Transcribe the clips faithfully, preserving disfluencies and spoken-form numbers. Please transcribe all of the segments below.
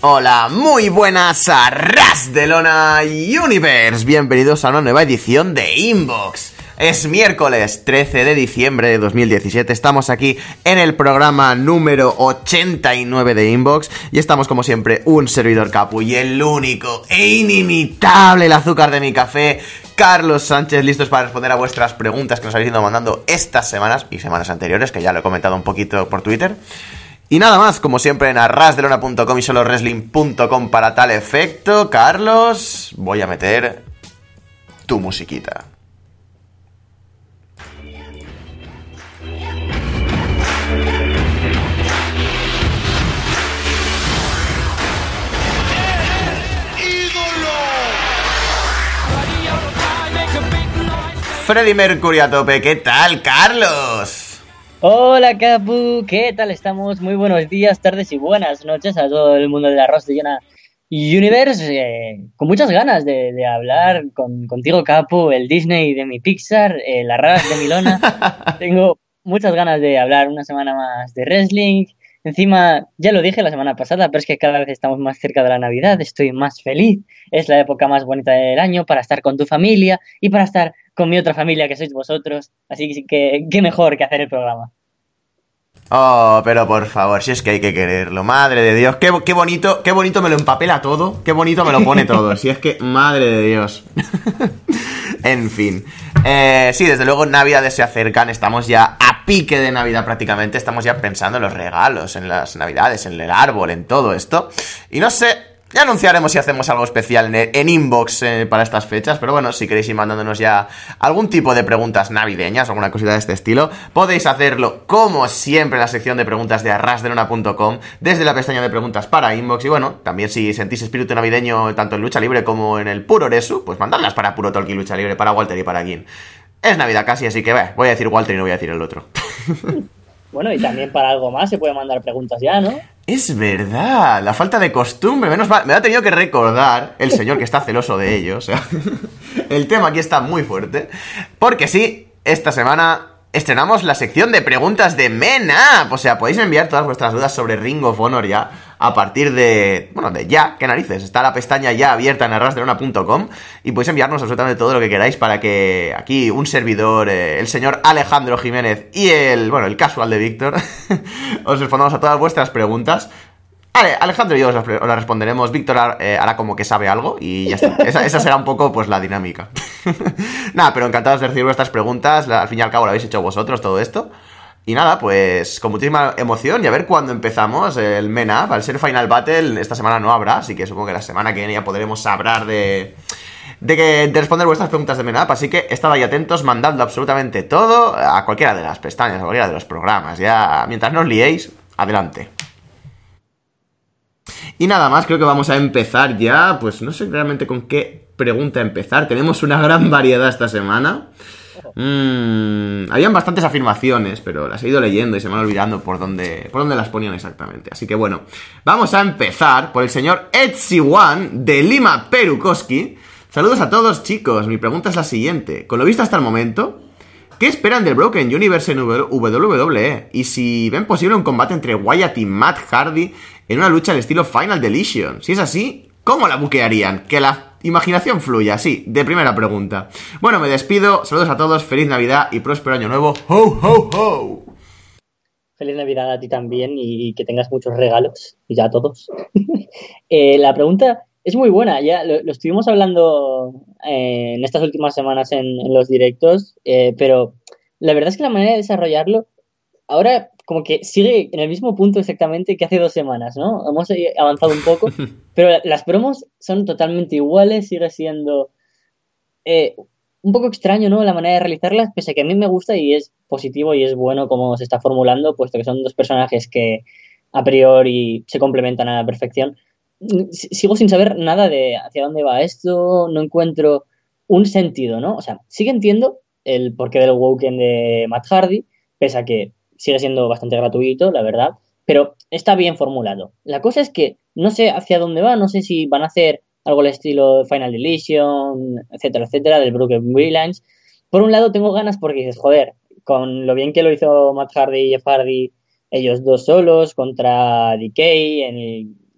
Hola, muy buenas a Ras de Lona Universe. Bienvenidos a una nueva edición de Inbox. Es miércoles trece de diciembre de dos mil diecisiete. Estamos aquí en el programa número ochenta y nueve de Inbox. Y estamos como siempre un servidor Capu y el único e inimitable, el azúcar de mi café, Carlos Sánchez, listos para responder a vuestras preguntas que nos habéis ido mandando estas semanas y semanas anteriores, que ya lo he comentado un poquito por Twitter. Y nada más, como siempre en arrasdelona punto com y solo wrestling punto com para tal efecto. Carlos, voy a meter tu musiquita. Freddie Mercury a tope, ¿qué tal, Carlos? Hola Capu, ¿qué tal estamos? Muy buenos días, tardes y buenas noches a todo el mundo de la Ras de Lona Universe. Eh, con muchas ganas de, de hablar con, contigo, Capu, el Disney de mi Pixar, eh, la Ras de mi Lona. Tengo muchas ganas de hablar una semana más de wrestling. Encima, ya lo dije la semana pasada, pero es que cada vez estamos más cerca de la Navidad, estoy más feliz. Es la época más bonita del año para estar con tu familia y para estar con mi otra familia que sois vosotros, así que qué mejor que hacer el programa. Oh, pero por favor, si es que hay que quererlo, madre de Dios, qué, qué bonito, qué bonito me lo empapela todo, qué bonito me lo pone todo, si es que, madre de Dios. En fin, eh, sí, desde luego Navidades se acercan, estamos ya a pique de Navidad prácticamente, estamos ya pensando en los regalos, en las Navidades, en el árbol, en todo esto, y no sé... Ya anunciaremos si hacemos algo especial en, en Inbox eh, para estas fechas, pero bueno, si queréis ir mandándonos ya algún tipo de preguntas navideñas o alguna cosita de este estilo, podéis hacerlo como siempre en la sección de preguntas de arrasdelona punto com, desde la pestaña de preguntas para Inbox, y bueno, también si sentís espíritu navideño tanto en Lucha Libre como en el Puro Resu, pues mandadlas para Puro Talk y Lucha Libre, para Walter y para Gin. Es Navidad casi, así que bah, voy a decir Walter y no voy a decir el otro. Bueno, y también para algo más se puede mandar preguntas ya, ¿no? Es verdad, la falta de costumbre, menos mal, me ha tenido que recordar el señor que está celoso de ello, o sea, el tema aquí está muy fuerte, porque sí, esta semana estrenamos la sección de preguntas de Men Up, o sea, podéis enviar todas vuestras dudas sobre Ring of Honor ya, a partir de, bueno, de ya, qué narices, está la pestaña ya abierta en arrasdelona punto com y podéis enviarnos absolutamente todo lo que queráis para que aquí un servidor, eh, el señor Alejandro Jiménez y el, bueno, el casual de Víctor, os respondamos a todas vuestras preguntas. Vale, Alejandro y yo os las, os las responderemos, Víctor eh, hará como que sabe algo y ya está, esa, esa será un poco pues la dinámica. Nada, pero encantados de recibir vuestras preguntas, al fin y al cabo lo habéis hecho vosotros todo esto. Y nada, pues con muchísima emoción y a ver cuándo empezamos el Men Up. Al ser Final Battle esta semana no habrá, así que supongo que la semana que viene ya podremos hablar de, de, que, de responder vuestras preguntas de Men Up. Así que estad ahí atentos, mandando absolutamente todo a cualquiera de las pestañas, a cualquiera de los programas. Ya, mientras no os liéis, adelante. Y nada más, creo que vamos a empezar ya. Pues no sé realmente con qué pregunta empezar. Tenemos una gran variedad esta semana. Mm, habían bastantes afirmaciones, pero las he ido leyendo y se me van olvidando por dónde, por dónde las ponían exactamente. Así que bueno, vamos a empezar por el señor Etsy One de Lima Perukoski. Saludos a todos, chicos. Mi pregunta es la siguiente. Con lo visto hasta el momento, ¿qué esperan del Broken Universe en W W E? Y si ven posible un combate entre Wyatt y Matt Hardy en una lucha al estilo Final Deletion. Si es así, ¿cómo la buquearían? Que la imaginación fluya, sí, de primera pregunta. Bueno, me despido, saludos a todos, feliz Navidad y próspero año nuevo. ¡Ho, ho, ho! Feliz Navidad a ti también y que tengas muchos regalos, y ya a todos. eh, la pregunta es muy buena, ya lo, lo estuvimos hablando eh, en estas últimas semanas en, en los directos, eh, pero la verdad es que la manera de desarrollarlo ahora como que sigue en el mismo punto exactamente que hace dos semanas, ¿no? Hemos avanzado un poco, pero las promos son totalmente iguales, sigue siendo eh, un poco extraño, ¿no? La manera de realizarlas, pese a que a mí me gusta y es positivo y es bueno cómo se está formulando, puesto que son dos personajes que a priori se complementan a la perfección. Sigo sin saber nada de hacia dónde va esto, no encuentro un sentido, ¿no? O sea, sí que entiendo el porqué del Woken de Matt Hardy, pese a que sigue siendo bastante gratuito, la verdad, pero está bien formulado. La cosa es que no sé hacia dónde va, no sé si van a hacer algo al estilo Final Deletion, etcétera, etcétera, del Broken Brilliance. Por un lado tengo ganas porque dices, joder, con lo bien que lo hizo Matt Hardy y Jeff Hardy, ellos dos solos contra D K en el,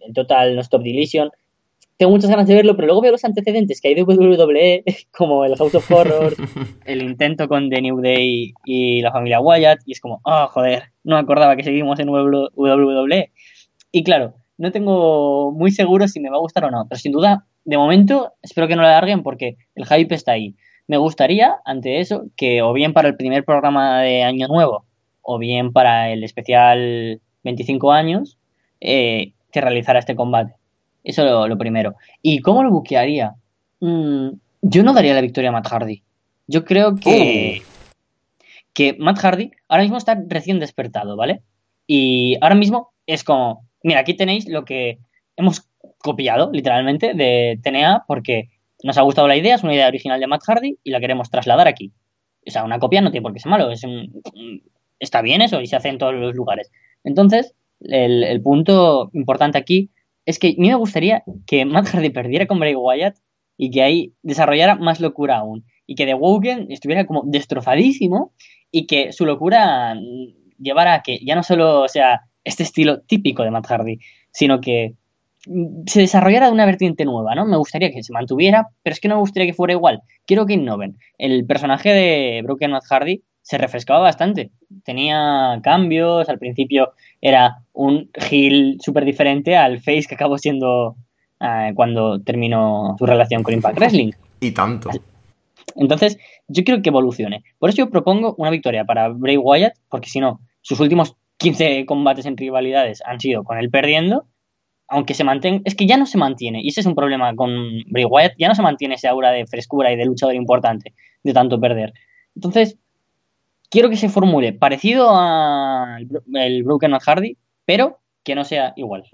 el Total No Stop Deletion. Tengo muchas ganas de verlo, pero luego veo los antecedentes que hay de W W E, como el House of Horrors, el intento con The New Day y la familia Wyatt, y es como, oh, joder, no me acordaba que seguimos en W W E. Y claro, no tengo muy seguro si me va a gustar o no, pero sin duda, de momento, espero que no la alarguen porque el hype está ahí. Me gustaría, ante eso, que o bien para el primer programa de Año Nuevo, o bien para el especial veinticinco años, eh, que realizara este combate. Eso lo, lo primero. ¿Y cómo lo buquearía? Mm, yo no daría la victoria a Matt Hardy. Yo creo que, uh. que Matt Hardy ahora mismo está recién despertado, ¿vale? Y ahora mismo es como, mira, aquí tenéis lo que hemos copiado, literalmente, de T N A, porque nos ha gustado la idea, es una idea original de Matt Hardy y la queremos trasladar aquí. O sea, una copia no tiene por qué ser malo, es un, está bien eso y se hace en todos los lugares. Entonces, el, el punto importante aquí es que a mí me gustaría que Matt Hardy perdiera con Bray Wyatt y que ahí desarrollara más locura aún. Y que The Woken estuviera como destrozadísimo y que su locura llevara a que ya no solo sea este estilo típico de Matt Hardy, sino que se desarrollara de una vertiente nueva, ¿no? Me gustaría que se mantuviera, pero es que no me gustaría que fuera igual. Quiero que innoven. El personaje de Broken Matt Hardy se refrescaba bastante. Tenía cambios, al principio era un heel súper diferente al face que acabó siendo eh, cuando terminó su relación con Impact Wrestling. Y tanto. Entonces, yo quiero que evolucione. Por eso yo propongo una victoria para Bray Wyatt, porque si no, sus últimos quince combates en rivalidades han sido con él perdiendo, aunque se mantenga, es que ya no se mantiene, y ese es un problema con Bray Wyatt, ya no se mantiene ese aura de frescura y de luchador importante, de tanto perder. Entonces, quiero que se formule parecido al el Broken Matt Hardy, pero que no sea igual.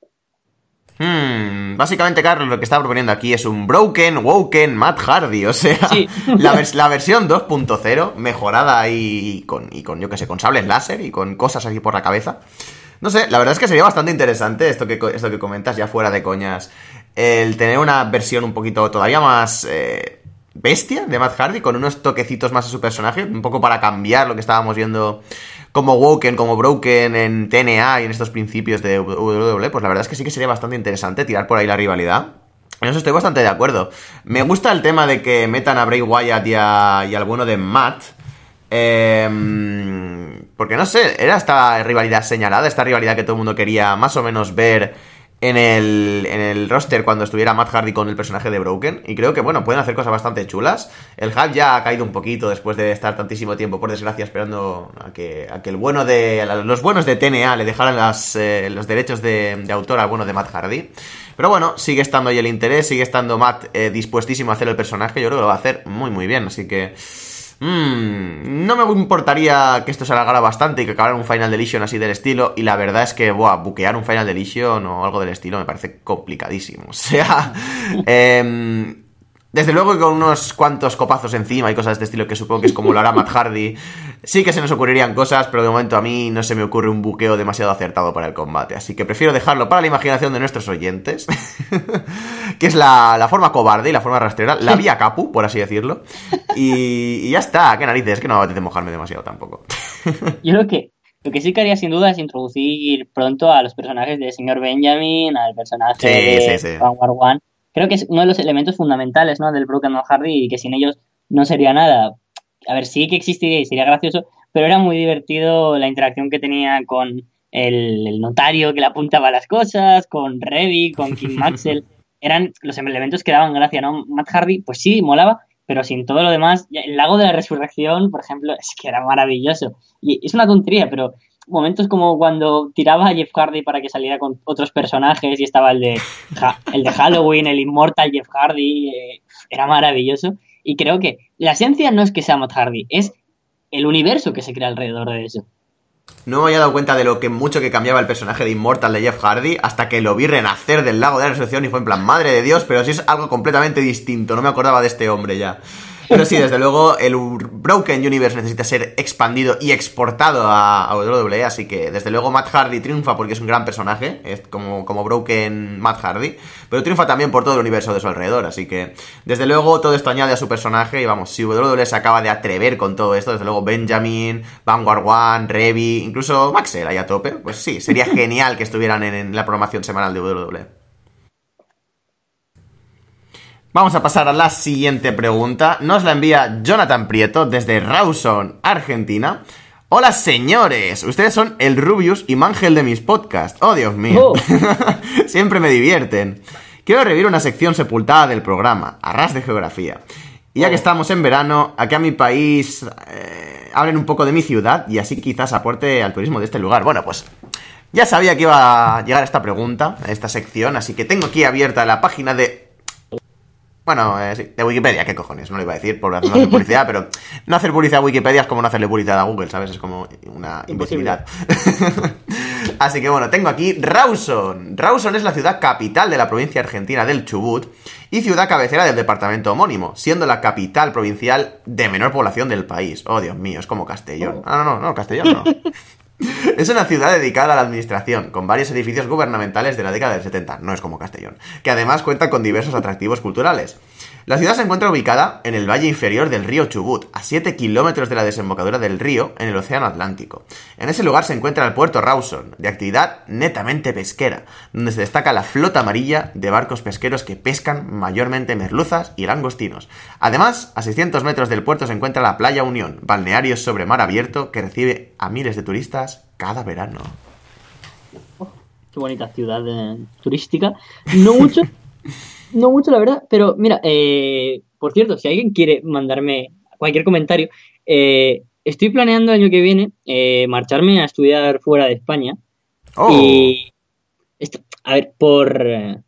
Hmm, básicamente, Carlos, lo que está proponiendo aquí es un Broken, Woken, Matt Hardy, o sea, sí. la, vers- la versión dos punto cero, mejorada y con, y con, yo que sé, con sables láser y con cosas así por la cabeza. No sé, la verdad es que sería bastante interesante esto que, esto que comentas, ya fuera de coñas, el tener una versión un poquito todavía más eh, bestia de Matt Hardy, con unos toquecitos más a su personaje, un poco para cambiar lo que estábamos viendo como Woken, como Broken en T N A y en estos principios de W W E, pues la verdad es que sí que sería bastante interesante tirar por ahí la rivalidad. En eso estoy bastante de acuerdo. Me gusta el tema de que metan a Bray Wyatt y, a, y al bueno de Matt. Eh, porque no sé, era esta rivalidad señalada, esta rivalidad que todo el mundo quería más o menos ver en el, en el roster cuando estuviera Matt Hardy con el personaje de Broken. Y creo que, bueno, pueden hacer cosas bastante chulas. El hype ya ha caído un poquito después de estar tantísimo tiempo, por desgracia, esperando a que, a que el bueno de a los buenos de T N A le dejaran las, eh, los derechos de, de autor al bueno de Matt Hardy. Pero bueno, sigue estando ahí el interés, sigue estando Matt eh, dispuestísimo a hacer el personaje. Yo creo que lo va a hacer muy muy bien, así que... Mm, no me importaría que esto se alargara bastante y que acabara un Final Deletion así del estilo. Y la verdad es que, buah, buquear un Final Deletion o algo del estilo me parece complicadísimo. O sea, eh, desde luego que con unos cuantos copazos encima y cosas de este estilo, que supongo que es como lo hará Matt Hardy, sí que se nos ocurrirían cosas, pero de momento a mí no se me ocurre un buqueo demasiado acertado para el combate. Así que prefiero dejarlo para la imaginación de nuestros oyentes, que es la, la forma cobarde y la forma rastrera, la vía capu, por así decirlo. Y, y ya está, qué narices, que no me apetece mojarme demasiado tampoco. Yo creo que lo que sí que haría sin duda es introducir pronto a los personajes de señor Benjamin, al personaje sí, de sí, sí. One War One. Creo que es uno de los elementos fundamentales, ¿no?, del Broken Matt Hardy, y que sin ellos no sería nada. A ver, sí que existiría y sería gracioso, pero era muy divertido la interacción que tenía con el, el notario que le apuntaba las cosas, con Reddy, con King Maxwell. Eran los elementos que daban gracia, ¿no? Matt Hardy, pues sí, molaba, pero sin todo lo demás. El lago de la resurrección, por ejemplo, es que era maravilloso. Y es una tontería, pero momentos como cuando tiraba a Jeff Hardy para que saliera con otros personajes y estaba el de, el de Halloween, el Immortal Jeff Hardy, eh, era maravilloso. Y creo que la esencia no es que sea Matt Hardy, es el universo que se crea alrededor de eso. No me había dado cuenta de lo que mucho que cambiaba el personaje de Immortal de Jeff Hardy hasta que lo vi renacer del lago de la resurrección y fue en plan, madre de Dios, pero sí es algo completamente distinto, no me acordaba de este hombre ya. Pero sí, desde luego, el Broken Universe necesita ser expandido y exportado a, a W W E, así que desde luego Matt Hardy triunfa porque es un gran personaje, es como, como Broken Matt Hardy, pero triunfa también por todo el universo de su alrededor, así que desde luego todo esto añade a su personaje y vamos, si W W E se acaba de atrever con todo esto, desde luego Benjamin, Vanguard One, Reby, incluso Maxel ahí a tope, pues sí, sería genial que estuvieran en, en la programación semanal de W W E. Vamos a pasar a la siguiente pregunta. Nos la envía Jonathan Prieto desde Rawson, Argentina. Hola señores, ustedes son el Rubius y Mangel de mis podcasts. Oh, Dios mío. Oh. Siempre me divierten. Quiero revivir una sección sepultada del programa, a ras de geografía. Y ya que estamos en verano, aquí a mi país eh, hablen un poco de mi ciudad y así quizás aporte al turismo de este lugar. Bueno, pues ya sabía que iba a llegar esta pregunta, a esta sección, así que tengo aquí abierta la página de... Bueno, eh, sí, de Wikipedia, ¿qué cojones? No lo iba a decir por no hacer publicidad, pero no hacer publicidad a Wikipedia es como no hacerle publicidad a Google, ¿sabes? Es como una imbecilidad. Así que bueno, tengo aquí Rawson. Rawson es la ciudad capital de la provincia argentina del Chubut y ciudad cabecera del departamento homónimo, siendo la capital provincial de menor población del país. Oh, Dios mío, es como Castellón. Ah, no, no, no, Castellón no. Es una ciudad dedicada a la administración, con varios edificios gubernamentales de la década del setenta, no es como Castellón, que además cuenta con diversos atractivos culturales. La ciudad se encuentra ubicada en el valle inferior del río Chubut, a siete kilómetros de la desembocadura del río en el océano Atlántico. En ese lugar se encuentra el puerto Rawson, de actividad netamente pesquera, donde se destaca la flota amarilla de barcos pesqueros que pescan mayormente merluzas y langostinos. Además, a seiscientos metros del puerto se encuentra la Playa Unión, balneario sobre mar abierto que recibe a miles de turistas cada verano. Oh, qué bonita ciudad eh, turística. No mucho... No mucho, la verdad, pero mira, eh, por cierto, si alguien quiere mandarme cualquier comentario, eh, estoy planeando el año que viene eh, marcharme a estudiar fuera de España. Oh. Y, esto, a ver, por...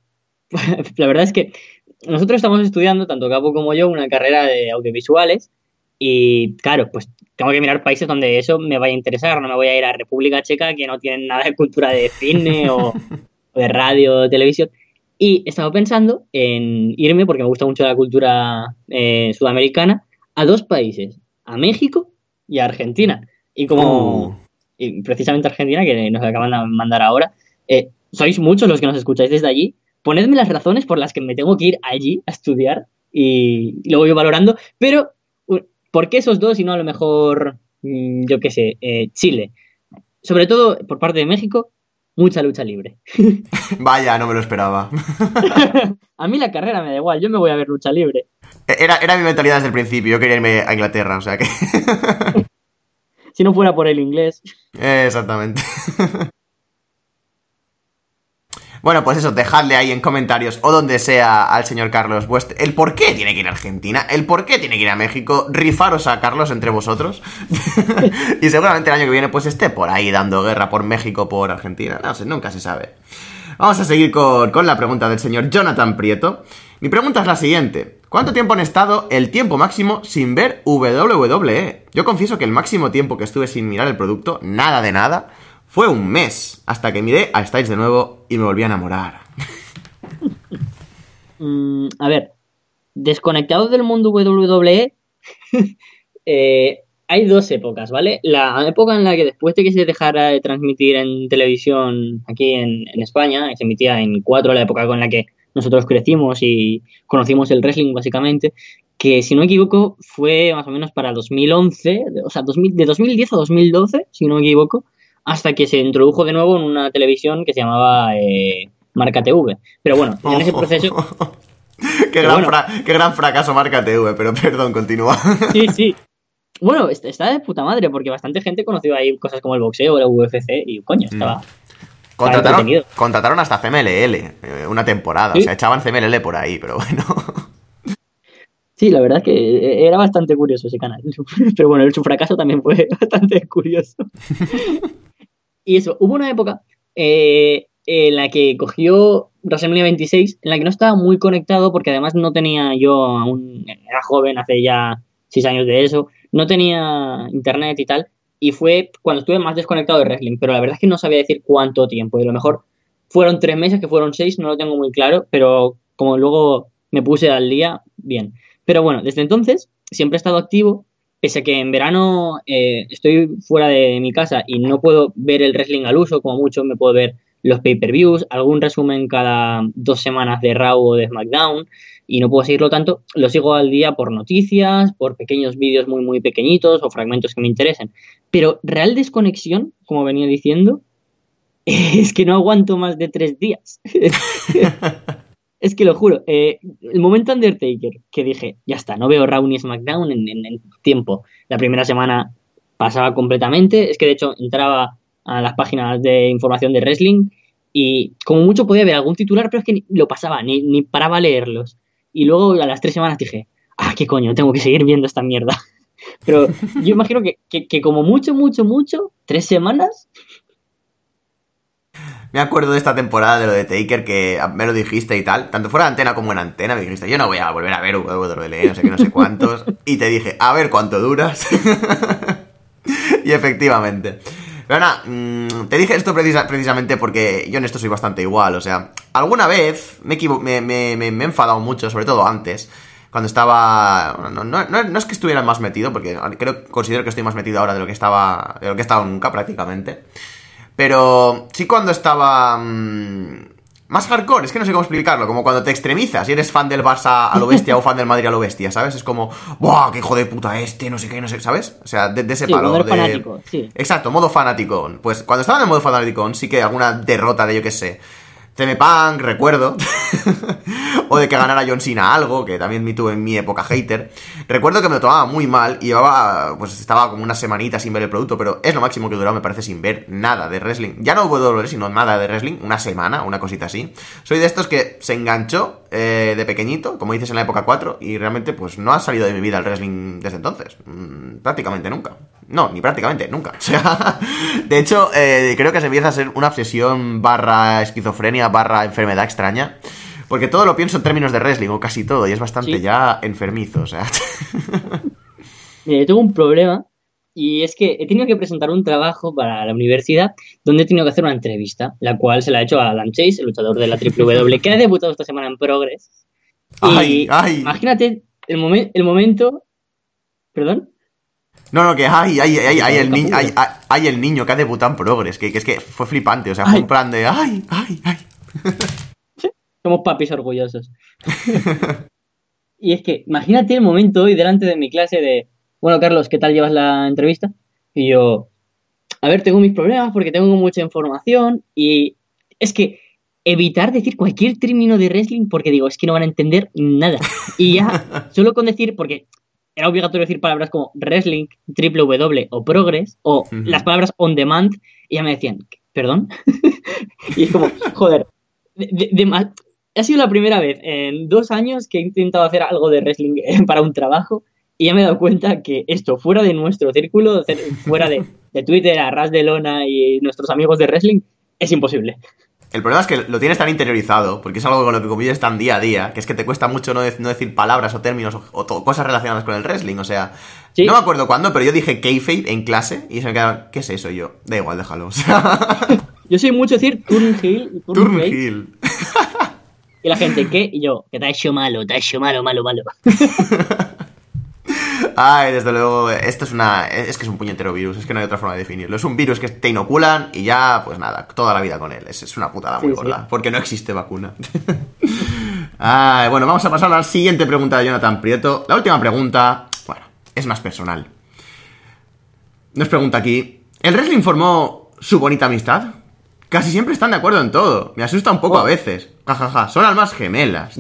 la verdad es que nosotros estamos estudiando, tanto Gabo como yo, una carrera de audiovisuales y, claro, pues tengo que mirar países donde eso me vaya a interesar, no me voy a ir a República Checa, que no tienen nada de cultura de cine o, o de radio o televisión. Y estaba pensando en irme, porque me gusta mucho la cultura eh, sudamericana, a dos países, a México y a Argentina. Y como Uh. y precisamente Argentina, que nos acaban de mandar ahora, eh, sois muchos los que nos escucháis desde allí, ponedme las razones por las que me tengo que ir allí a estudiar y, y lo voy valorando. Pero, ¿por qué esos dos y no a lo mejor, yo qué sé, eh, Chile? Sobre todo por parte de México, mucha lucha libre. Vaya, no me lo esperaba. A mí la carrera me da igual, yo me voy a ver lucha libre. Era, era mi mentalidad desde el principio, yo quería irme a Inglaterra, o sea que... Si no fuera por el inglés. Eh, exactamente. Bueno, pues eso, dejadle ahí en comentarios o donde sea al señor Carlos vuestro, el por qué tiene que ir a Argentina, el por qué tiene que ir a México, rifaros a Carlos entre vosotros. Y seguramente el año que viene pues esté por ahí dando guerra por México, por Argentina, no sé, nunca se sabe. Vamos a seguir con, con la pregunta del señor Jonathan Prieto. Mi pregunta es la siguiente: ¿cuánto tiempo han estado el tiempo máximo sin ver W W E? Yo confieso que el máximo tiempo que estuve sin mirar el producto, nada de nada, fue un mes, hasta que miré a Styles de nuevo y me volví a enamorar. Mm, a ver, desconectado del mundo W W E, eh, hay dos épocas, ¿vale? La época en la que después de que se dejara de transmitir en televisión aquí en, en España, se emitía en cuatro, la época con la que nosotros crecimos y conocimos el wrestling básicamente, que si no me equivoco fue más o menos para dos mil once, o sea, dos mil, de dos mil diez a dos mil doce, si no me equivoco, hasta que se introdujo de nuevo en una televisión que se llamaba eh, Marca T V. Pero bueno, en ese proceso... qué, gran bueno, fra- qué gran fracaso Marca T V, pero perdón, continúa. Sí, sí. Bueno, está de puta madre, porque bastante gente conoció ahí cosas como el boxeo, la U F C, y coño, estaba... Mm. Contrataron, contrataron hasta C M L L, eh, una temporada, ¿sí? O sea, echaban C M L L por ahí, pero bueno... Sí, la verdad es que era bastante curioso ese canal. Pero bueno, su fracaso también fue bastante curioso. Y eso, hubo una época eh, en la que cogió WrestleMania veintiséis, en la que no estaba muy conectado, porque además no tenía yo aún, era joven, hace ya seis años de eso, no tenía internet y tal, y fue cuando estuve más desconectado de wrestling, pero la verdad es que no sabía decir cuánto tiempo, y a lo mejor fueron tres meses, que fueron seis, no lo tengo muy claro, pero como luego me puse al día, bien. Pero bueno, desde entonces siempre he estado activo, pese a que en verano eh, estoy fuera de mi casa y no puedo ver el wrestling al uso, como mucho me puedo ver los pay-per-views, algún resumen cada dos semanas de Raw o de SmackDown, y no puedo seguirlo tanto, lo sigo al día por noticias, por pequeños vídeos muy muy pequeñitos o fragmentos que me interesen. Pero real desconexión, como venía diciendo, es que no aguanto más de tres días. Es que lo juro, eh, el momento Undertaker, que dije, ya está, no veo Raw ni SmackDown en, en, en tiempo. La primera semana pasaba completamente, es que de hecho entraba a las páginas de información de wrestling y como mucho podía ver algún titular, pero es que ni lo pasaba, ni, ni paraba a leerlos. Y luego a las tres semanas dije, ah, qué coño, tengo que seguir viendo esta mierda. Pero yo imagino que, que, que como mucho, mucho, mucho, tres semanas... Me acuerdo de esta temporada de lo de Taker, que me lo dijiste y tal, tanto fuera de antena como en antena, me dijiste, yo no voy a volver a ver W W E, no sé qué, no sé cuántos, y te dije, a ver cuánto duras. Y efectivamente. Pero nada, mmm, te dije esto precisa, precisamente porque yo en esto soy bastante igual, o sea, alguna vez me, equivo- me, me, me, me he enfadado mucho, sobre todo antes, cuando estaba... No, no, no, no es que estuviera más metido, porque creo, considero que estoy más metido ahora de lo que estaba, de lo que he estado nunca prácticamente. Pero sí cuando estaba mmm, más hardcore, es que no sé cómo explicarlo, como cuando te extremizas y eres fan del Barça a lo bestia o fan del Madrid a lo bestia, ¿sabes? Es como, ¡buah, qué hijo de puta este! No sé qué, no sé, ¿sabes? O sea, de, de ese Sí, palo. cuando eres de... fanático, sí. Exacto, modo fanático. Pues cuando estaba en el modo fanático, sí que alguna derrota de, yo qué sé, C M Punk, recuerdo, o de que ganara John Cena algo, que también me tuve en mi época hater. Recuerdo que me lo tomaba muy mal y llevaba, pues estaba como una semanita sin ver el producto, pero es lo máximo que he durado, me parece, sin ver nada de wrestling. Ya no W W E, sino nada de wrestling, una semana, una cosita así. Soy de estos que se enganchó eh, de pequeñito, como dices, en la época cuatro, y realmente pues no ha salido de mi vida el wrestling desde entonces. Mm, prácticamente nunca. No, ni prácticamente, nunca. O sea, de hecho, eh, creo que se empieza a ser una obsesión barra esquizofrenia barra enfermedad extraña. Porque todo lo pienso en términos de wrestling, o casi todo, y es bastante Sí. ya enfermizo, o sea. Mira, yo tengo un problema y es que he tenido que presentar un trabajo para la universidad donde he tenido que hacer una entrevista, la cual se la he hecho a Adam Chase, el luchador de la W W E, que ha debutado esta semana en Progress. ¡Ay, Y ay! imagínate el, momen- el momento... ¿Perdón? No, no, que ay, ay, ay, ay, el, Capullo. ni ay, ay, ay, el niño que ha debutado en Progress, que, que es que fue flipante, o sea, fue Ay. un plan de ay, ay, ay. Somos papis orgullosos. Y es que imagínate el momento hoy delante de mi clase de, bueno, Carlos, ¿qué tal llevas la entrevista? Y yo, a ver, tengo mis problemas porque tengo mucha información y es que evitar decir cualquier término de wrestling porque digo, es que no van a entender nada. Y ya, solo con decir, porque era obligatorio decir palabras como wrestling, triple W o progress o Ujú. las palabras on demand y ya me decían, ¿perdón? Y es como, joder, de, de- de ma- ha sido la primera vez en dos años que he intentado hacer algo de wrestling para un trabajo y ya me he dado cuenta que esto, fuera de nuestro círculo, fuera de, de Twitter, a ras de lona y nuestros amigos de wrestling, es imposible. El problema es que lo tienes tan interiorizado, porque es algo con lo que convives tan día a día, que es que te cuesta mucho no, de- no decir palabras o términos o, o to- cosas relacionadas con el wrestling. O sea, Sí. no me acuerdo cuándo, pero yo dije kayfabe en clase y se me quedaron, ¿qué es eso? Y yo, da igual, déjalo. O sea, Yo soy mucho decir Turnhill y Turnhill Turnhill. y la gente, ¿qué? Y yo, que te ha hecho malo, te ha hecho malo, malo, malo. Ay, desde luego, esto es una... Es que es un puñetero virus, es que no hay otra forma de definirlo. Es un virus que te inoculan y ya, pues nada, toda la vida con él. Es, es una putada muy Sí, gorda, sí. porque no existe vacuna. Ay, bueno, vamos a pasar a la siguiente pregunta de Jonathan Prieto. La última pregunta, bueno, es más personal. Nos pregunta aquí, ¿el wrestling formó su bonita amistad? Casi siempre están de acuerdo en todo. Me asusta un poco Oh. a veces. Jajaja, ja, ja. Son almas gemelas.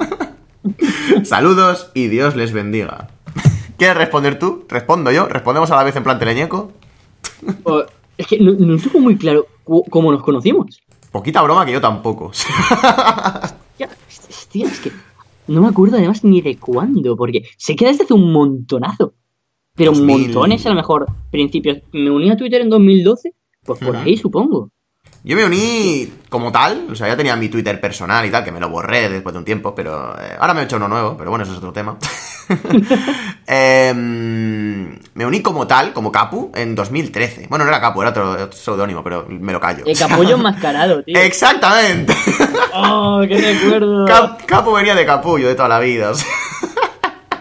Saludos y Dios les bendiga. ¿Quieres responder tú? ¿Respondo yo? ¿Respondemos a la vez en plan teleñeco? O- es que no, no tengo muy claro cu- cómo nos conocimos. Poquita broma que yo tampoco. Ya, hostia, es que no me acuerdo además ni de cuándo, porque sé que desde hace un montonazo. Pero dos mil. montones a lo mejor principios. Me uní a Twitter en dos mil doce, pues por Ujú. ahí supongo. Yo me uní como tal, o sea, ya tenía mi Twitter personal y tal, que me lo borré después de un tiempo, pero eh, ahora me he hecho uno nuevo, pero bueno, eso es otro tema. eh, me uní como tal, como Capu, en dos mil trece. Bueno, no era Capu, era otro, otro seudónimo, pero me lo callo. El capullo enmascarado, tío. Exactamente. ¡Oh, qué recuerdo! Cap- Capu venía de capullo de toda la vida. O sea.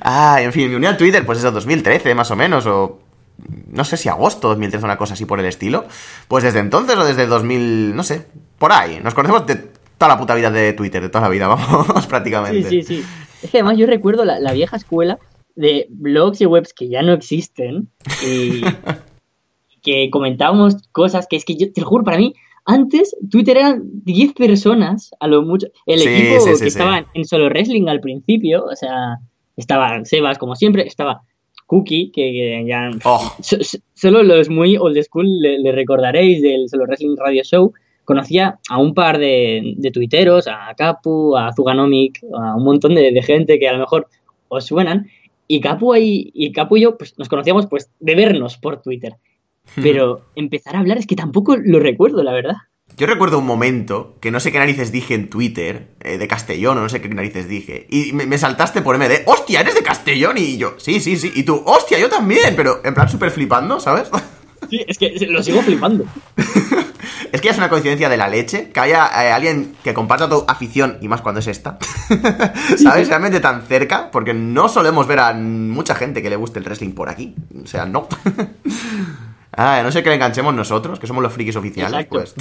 Ah, en fin, me uní al Twitter, pues eso, dos mil trece más o menos, o... No sé si agosto dos mil trece, una cosa así por el estilo. Pues desde entonces o desde dos mil... No sé, por ahí. Nos conocemos de toda la puta vida de Twitter, de toda la vida, vamos, prácticamente. Sí, sí, sí. Es que además yo recuerdo la, la vieja escuela de blogs y webs que ya no existen y que comentábamos cosas que es que yo te lo juro, para mí, antes Twitter eran diez personas, a lo mucho. El Sí, equipo sí, sí, que sí. estaba en Solo Wrestling al principio, o sea, estaba Sebas como siempre, estaba Cookie, que, que ya... Oh, so- so- solo los muy old school le, le recordaréis del Solo Wrestling Radio Show. Conocía a un par de, de tuiteros, a Capu, a Zuganomic, a un montón de, de gente que a lo mejor os suenan. Y Capu, y, y Capu y yo pues, nos conocíamos pues, de vernos por Twitter. Pero empezar a hablar es que tampoco lo recuerdo, la verdad. yo recuerdo un momento que no sé qué narices dije en Twitter, eh, de Castellón o no sé qué narices dije, y me, me saltaste por M D, ¡hostia, eres de Castellón! Y yo, sí, sí, sí, y tú, ¡hostia, yo también! Pero en plan súper flipando, ¿sabes? Sí, es que lo sigo flipando. Es que ya es una coincidencia de la leche que haya eh, alguien que comparta tu afición, y más cuando es esta, ¿sabes? Realmente tan cerca, porque no solemos ver a mucha gente que le guste el wrestling por aquí. O sea, no. Ah, a no sé que le enganchemos nosotros, que somos los frikis oficiales, Exacto. pues.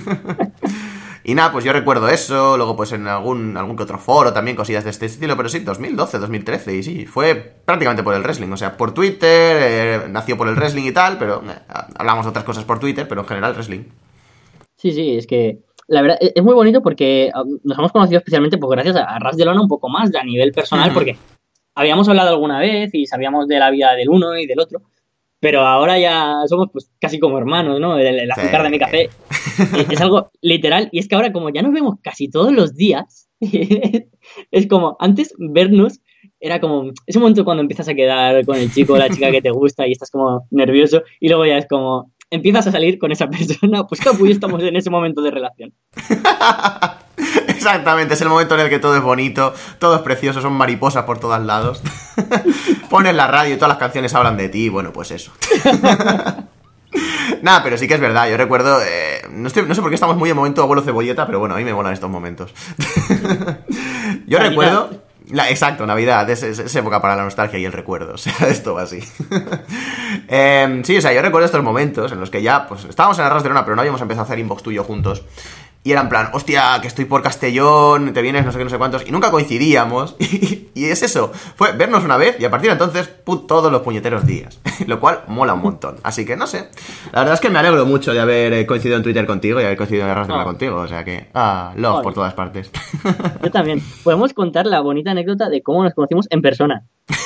Y nada, pues yo recuerdo eso, luego pues en algún, algún que otro foro también, cosillas de este estilo, pero sí, dos mil doce, dos mil trece, y sí, fue prácticamente por el wrestling, o sea, por Twitter, eh, nació por el wrestling y tal, pero eh, hablamos de otras cosas por Twitter, pero en general wrestling. Sí, sí, es que la verdad es es muy bonito porque um, nos hemos conocido especialmente pues gracias a, a Ras de Lona un poco más de a nivel personal, Ujú. porque habíamos hablado alguna vez y sabíamos de la vida del uno y del otro, pero ahora ya somos pues casi como hermanos, ¿no? El, el azúcar de mi café eh, es algo literal, y es que ahora como ya nos vemos casi todos los días, es como antes vernos era como ese momento cuando empiezas a quedar con el chico o la chica que te gusta y estás como nervioso y luego ya es como empiezas a salir con esa persona, pues claro, pues ya estamos en ese momento de relación. Exactamente, es el momento en el que todo es bonito, todo es precioso, son mariposas por todos lados. Pones la radio y todas las canciones hablan de ti, bueno, pues eso. Nada, pero sí que es verdad, yo recuerdo, eh, no, estoy, no sé por qué estamos muy en momento abuelo cebolleta, pero bueno, a mí me molan estos momentos. Yo Navidad. recuerdo... La, exacto, Navidad, es, es, es época para la nostalgia y el recuerdo, o sea, esto va así. eh, sí, o sea, yo recuerdo estos momentos en los que ya, pues, estábamos en Arras de Lona, pero no habíamos empezado a hacer inbox tú y yo juntos. Y era en plan, hostia, que estoy por Castellón, te vienes no sé qué, no sé cuántos, y nunca coincidíamos. Y, y es eso, fue vernos una vez y a partir de entonces, put, todos los puñeteros días. Lo cual mola un montón. Así que, no sé, la verdad es que me alegro mucho de haber coincidido en Twitter contigo y haber coincidido en Arras de Lona Oh. contigo. O sea que, ah, love Joder. por todas partes. Yo también. Podemos contar la bonita anécdota de cómo nos conocimos en persona.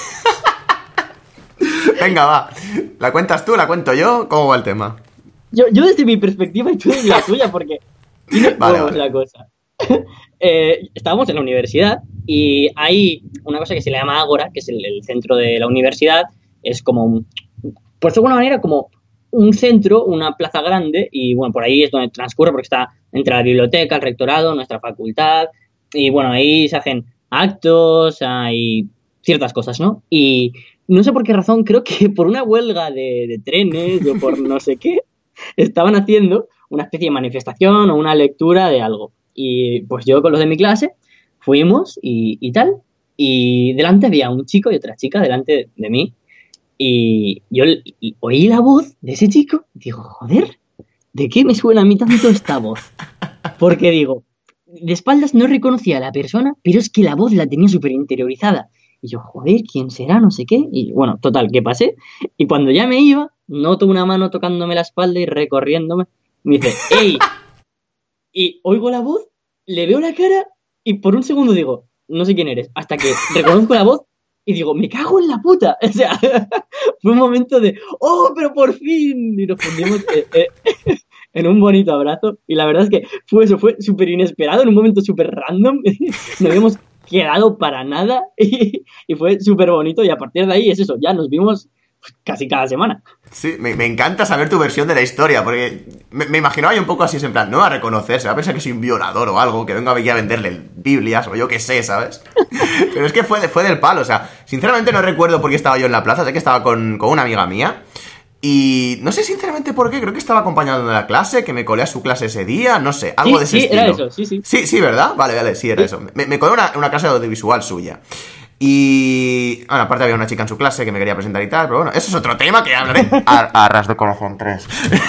Venga, va. ¿La cuentas tú, la cuento yo? ¿Cómo va el tema? Yo, yo desde mi perspectiva y tú desde la tuya, porque tiene Vale, huevos vale. la cosa. Eh, estábamos en la universidad y hay una cosa que se le llama Ágora, que es el, el centro de la universidad. Es como, un, por de alguna manera, como un centro, una plaza grande, y bueno, por ahí es donde transcurre, porque está entre la biblioteca, el rectorado, nuestra facultad, y bueno, ahí se hacen actos, hay ciertas cosas, ¿no? Y no sé por qué razón, creo que por una huelga de, de trenes o por no sé qué, estaban haciendo una especie de manifestación o una lectura de algo. Y pues yo con los de mi clase fuimos y, y tal, y delante había un chico y otra chica delante de mí, y yo y oí la voz de ese chico y digo, joder, ¿de qué me suena a mí tanto esta voz? Porque digo, de espaldas no reconocía a la persona, pero es que la voz la tenía súper interiorizada. Y yo, joder, ¿quién será? No sé qué. Y bueno, total, que pasé. Y cuando ya me iba, noto una mano tocándome la espalda y recorriéndome. Me dice, ¡ey! Y oigo la voz, le veo la cara y por un segundo digo, no sé quién eres. Hasta que reconozco la voz y digo, me cago en la puta. O sea, fue un momento de, ¡oh, pero por fin! Y nos fundimos eh, eh, en un bonito abrazo. Y la verdad es que fue eso, fue súper inesperado, en un momento súper random. No habíamos quedado para nada y, y fue súper bonito. Y a partir de ahí es eso, ya nos vimos casi cada semana. Sí, me, me encanta saber tu versión de la historia, porque me, me imaginaba yo un poco así, en plan, no va a reconocer, se va a pensar que soy un violador o algo, que vengo aquí a venderle Biblias o yo qué sé, ¿sabes? Pero es que fue, de, fue del palo, o sea, sinceramente no recuerdo por qué estaba yo en la plaza, sé que estaba con, con una amiga mía, y no sé sinceramente por qué, creo que estaba acompañando de la clase, que me colé a su clase ese día, no sé, algo Sí, de ese sí, estilo. era eso, sí, sí. Sí, sí, ¿verdad? Vale, vale, sí, era Sí. eso. Me, me colé una, una clase de audiovisual suya. Y... Bueno, aparte había una chica en su clase que me quería presentar y tal, pero bueno, eso es otro tema que hablaré a, a ras de corazón tres.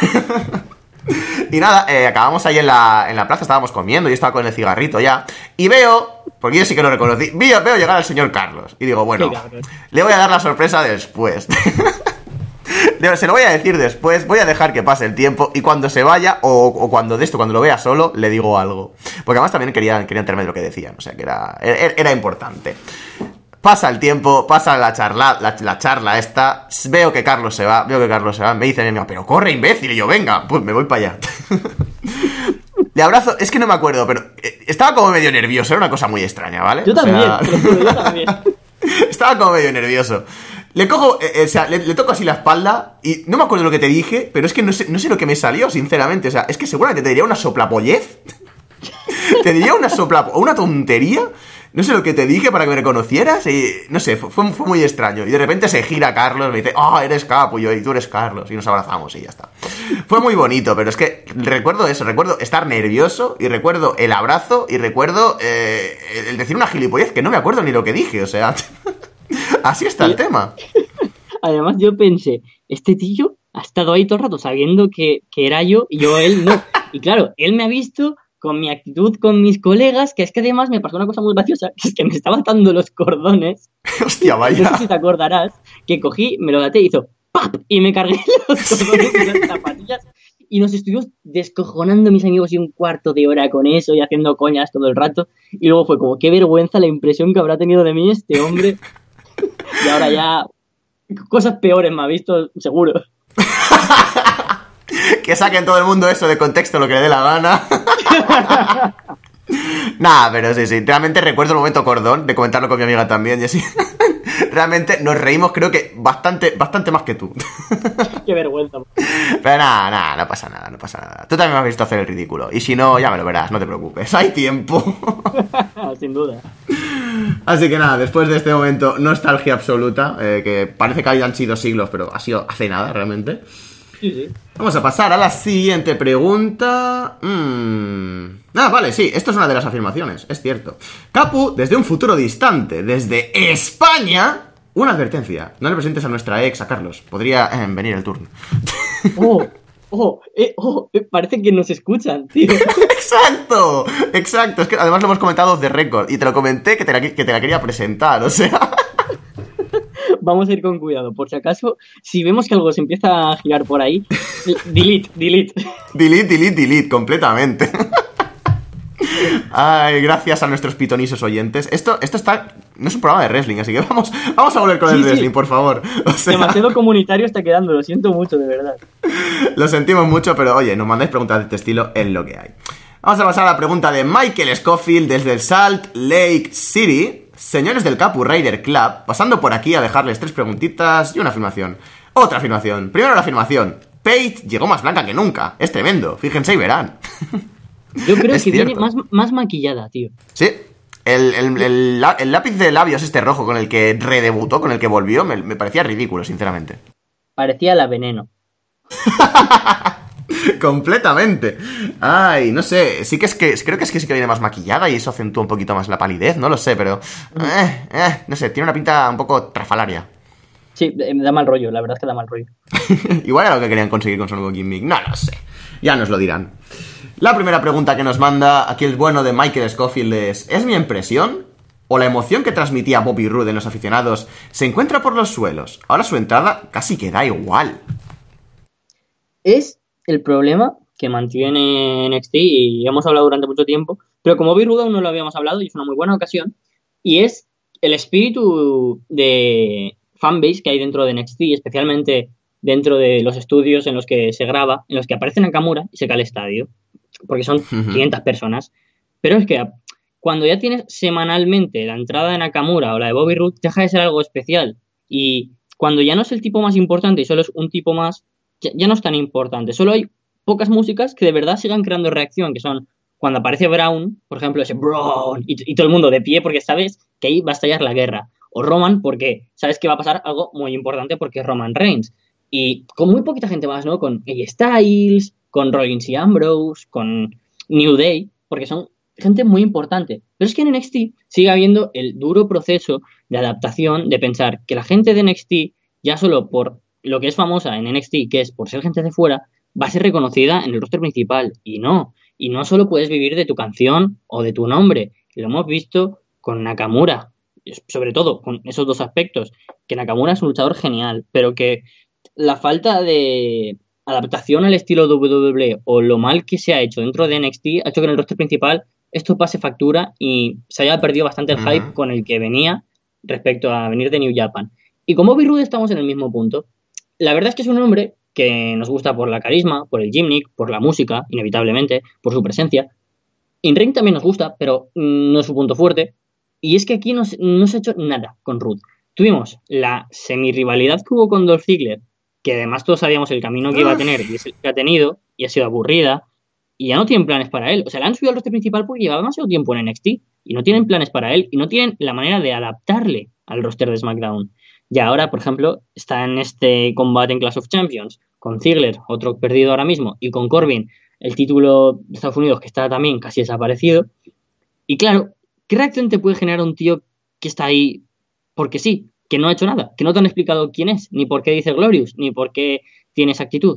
Y nada, eh, acabamos ahí en la, en la plaza, estábamos comiendo, yo estaba con el cigarrito ya, y veo, porque yo sí que lo reconocí, veo, veo llegar al señor Carlos, y digo, bueno, le voy a dar la sorpresa después. Se lo voy a decir después, voy a dejar que pase el tiempo, y cuando se vaya, o, o cuando de esto, cuando lo vea solo, le digo algo. Porque además también quería, quería enterarme de lo que decían, o sea que era, era, era importante. Pasa el tiempo, pasa la charla, la, la charla esta, veo que Carlos se va, veo que Carlos se va, me dicen, pero corre, imbécil, y yo, venga, pues me voy para allá. Le abrazo, es que no me acuerdo, pero estaba como medio nervioso, era una cosa muy extraña, ¿vale? Yo también, o sea, yo también. Estaba como medio nervioso. Le cojo, eh, o sea, le, le toco así la espalda y no me acuerdo lo que te dije, pero es que no sé, no sé lo que me salió, sinceramente. O sea, es que seguramente te diría una soplapollez. Te diría una sopla, o una tontería. No sé lo que te dije para que me reconocieras y no sé, fue, fue muy extraño. Y de repente se gira Carlos, me dice, ah, oh, eres Capu, y yo, y tú eres Carlos, y nos abrazamos y ya está. Fue muy bonito, pero es que recuerdo eso, recuerdo estar nervioso, y recuerdo el abrazo, y recuerdo eh, el decir una gilipollez que no me acuerdo ni lo que dije, o sea, así está el tema. Además yo pensé, este tío ha estado ahí todo el rato sabiendo que, que era yo, y yo él no. Y claro, él me ha visto con mi actitud con mis colegas, que es que además me pasó una cosa muy graciosa, que es que me estaba atando los cordones. Hostia, vaya. No sé si te acordarás, que cogí, me lo até y hizo ¡pap! Y me cargué los cordones y las zapatillas. Y nos estuvimos descojonando mis amigos y un cuarto de hora con eso y haciendo coñas todo el rato. Y luego fue como, qué vergüenza la impresión que habrá tenido de mí este hombre. Y ahora ya cosas peores me ha visto, seguro. Que saquen todo el mundo eso de contexto, lo que le dé la gana. Nah, pero sí, sí. Realmente recuerdo el momento cordón de comentarlo con mi amiga también y así. Realmente nos reímos, creo que bastante, bastante más que tú. Qué vergüenza. Pero nada, nada, no pasa nada, no pasa nada. Tú también me has visto hacer el ridículo. Y si no, ya me lo verás, no te preocupes. Hay tiempo. Sin duda. Así que nada, después de este momento, nostalgia absoluta, eh, que parece que hayan sido siglos, pero ha sido hace nada, realmente. Sí, sí. Vamos a pasar a la siguiente pregunta. Mm. Ah, vale, sí, esto es una de las afirmaciones, es cierto. Capu, desde un futuro distante, desde España, una advertencia. No le presentes a nuestra ex, a Carlos. Podría eh, venir el turno. Oh, oh, eh, oh, eh, parece que nos escuchan, tío. Exacto, exacto. Es que además lo hemos comentado de récord y te lo comenté que te la, que te la quería presentar, o sea... Vamos a ir con cuidado, por si acaso, si vemos que algo se empieza a girar por ahí, delete, delete. Delete, delete, delete, completamente. Ay, gracias a nuestros pitonisos oyentes. Esto, esto está... No es un programa de wrestling, así que vamos, vamos a volver con sí, el wrestling, sí. Por favor. O sea... Demasiado comunitario está quedando, lo siento mucho, de verdad. Lo sentimos mucho, pero oye, nos mandáis preguntas de este estilo, es lo que hay. Vamos a pasar a la pregunta de Michael Scofield desde el Salt Lake City. Señores del Capu Raider Club, pasando por aquí a dejarles tres preguntitas y una afirmación. Otra afirmación. Primero la afirmación. Paige llegó más blanca que nunca. Es tremendo. Fíjense y verán. Yo creo que viene más, más maquillada, tío. Sí. El, el, el, el lápiz de labios este rojo con el que redebutó, con el que volvió, me, me parecía ridículo, sinceramente. Parecía la Veneno. Completamente. Ay, no sé, sí que es que creo que es que sí que viene más maquillada y eso acentúa un poquito más la palidez, no lo sé, pero eh, eh, no sé, tiene una pinta un poco trafalaria. Sí, me da mal rollo, la verdad es que da mal rollo. Igual era lo que querían conseguir con su nuevo gimmick, no lo sé. Ya nos lo dirán. La primera pregunta que nos manda aquí el bueno de Michael Scofield es: ¿es mi impresión? ¿O la emoción que transmitía Bobby Roode en los aficionados se encuentra por los suelos? Ahora su entrada casi que da igual. Es el problema que mantiene N X T y hemos hablado durante mucho tiempo, pero como Bobby Roode aún no lo habíamos hablado y es una muy buena ocasión, y es el espíritu de fanbase que hay dentro de N X T, especialmente dentro de los estudios en los que se graba, en los que aparece Nakamura y se cae el estadio, porque son uh-huh. quinientas personas, pero es que cuando ya tienes semanalmente la entrada de Nakamura o la de Bobby Roode, deja de ser algo especial, y cuando ya no es el tipo más importante y solo es un tipo más, ya, ya no es tan importante, solo hay pocas músicas que de verdad sigan creando reacción, que son cuando aparece Brown, por ejemplo, ese Brown, y, y todo el mundo de pie porque sabes que ahí va a estallar la guerra, o Roman porque sabes que va a pasar algo muy importante porque es Roman Reigns, y con muy poquita gente más, ¿no? Con A J Styles, con Rollins y Ambrose, con New Day, porque son gente muy importante, pero Pero es que en N X T sigue habiendo el duro proceso de adaptación, de pensar que la gente de N X T, ya solo por lo que es famosa en N X T, que es por ser gente de fuera, va a ser reconocida en el roster principal. Y no, y no solo puedes vivir de tu canción o de tu nombre. Lo hemos visto con Nakamura, sobre todo con esos dos aspectos, que Nakamura es un luchador genial, pero que la falta de adaptación al estilo W W E o lo mal que se ha hecho dentro de N X T ha hecho que en el roster principal esto pase factura y se haya perdido bastante el hype Uh-huh. con el que venía respecto a venir de New Japan. Y con Bobby Roode estamos en el mismo punto. La verdad es que es un hombre que nos gusta por la carisma, por el gimmick, por la música, inevitablemente, por su presencia. In ring también nos gusta, pero no es su punto fuerte. Y es que aquí no, se- no se ha hecho nada con Roode. Tuvimos la semi-rivalidad que hubo con Dolph Ziggler, que además todos sabíamos el camino que iba a tener y es el que ha tenido, y ha sido aburrida, y ya no tienen planes para él. O sea, le han subido al roster principal porque llevaba demasiado tiempo en N X T, y no tienen planes para él, y no tienen la manera de adaptarle al roster de SmackDown. Y ahora, por ejemplo, está en este combate en Clash of Champions, con Ziggler, otro perdido ahora mismo, y con Corbin, el título de Estados Unidos, que está también casi desaparecido. Y claro, ¿qué reacción te puede generar un tío que está ahí porque sí, que no ha hecho nada, que no te han explicado quién es, ni por qué dice Glorious, ni por qué tiene esa actitud?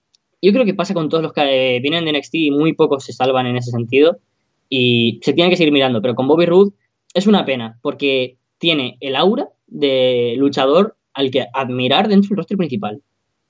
Yo creo que pasa con todos los que eh, vienen de N X T y muy pocos se salvan en ese sentido y se tienen que seguir mirando, pero con Bobby Roode es una pena porque tiene el aura de luchador al que admirar dentro del roster principal.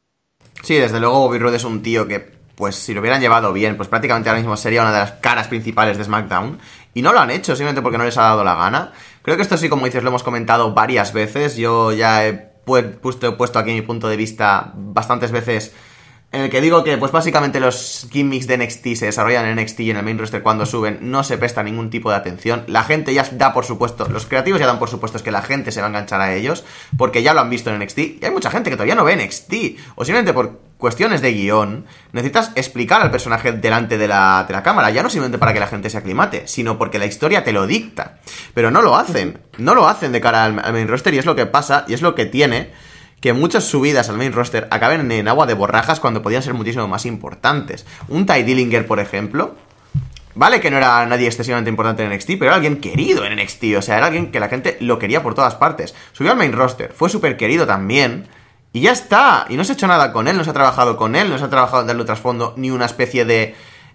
Sí, desde luego Bobby Roode es un tío que, pues si lo hubieran llevado bien, pues prácticamente ahora mismo sería una de las caras principales de SmackDown. Y no lo han hecho, simplemente porque no les ha dado la gana. Creo que esto sí, como dices, lo hemos comentado varias veces. Yo ya he puesto, he puesto aquí mi punto de vista bastantes veces, en el que digo que, pues básicamente los gimmicks de N X T se desarrollan en N X T y en el main roster cuando suben no se presta ningún tipo de atención. La gente ya da por supuesto, los creativos ya dan por supuesto es que la gente se va a enganchar a ellos, porque ya lo han visto en N X T, y hay mucha gente que todavía no ve N X T, o simplemente por cuestiones de guión, necesitas explicar al personaje delante de la, de la cámara, ya no simplemente para que la gente se aclimate, sino porque la historia te lo dicta. Pero no lo hacen, no lo hacen de cara al, al main roster, y es lo que pasa, y es lo que tiene que muchas subidas al main roster acaben en agua de borrajas cuando podían ser muchísimo más importantes. Un Ty Dillinger, por ejemplo, vale que no era nadie excesivamente importante en N X T, pero era alguien querido en N X T, o sea, era alguien que la gente lo quería por todas partes. Subió al main roster, fue súper querido también, y ya está, y no se ha hecho nada con él, no se ha trabajado con él, no se ha trabajado en darle un trasfondo, ni una especie de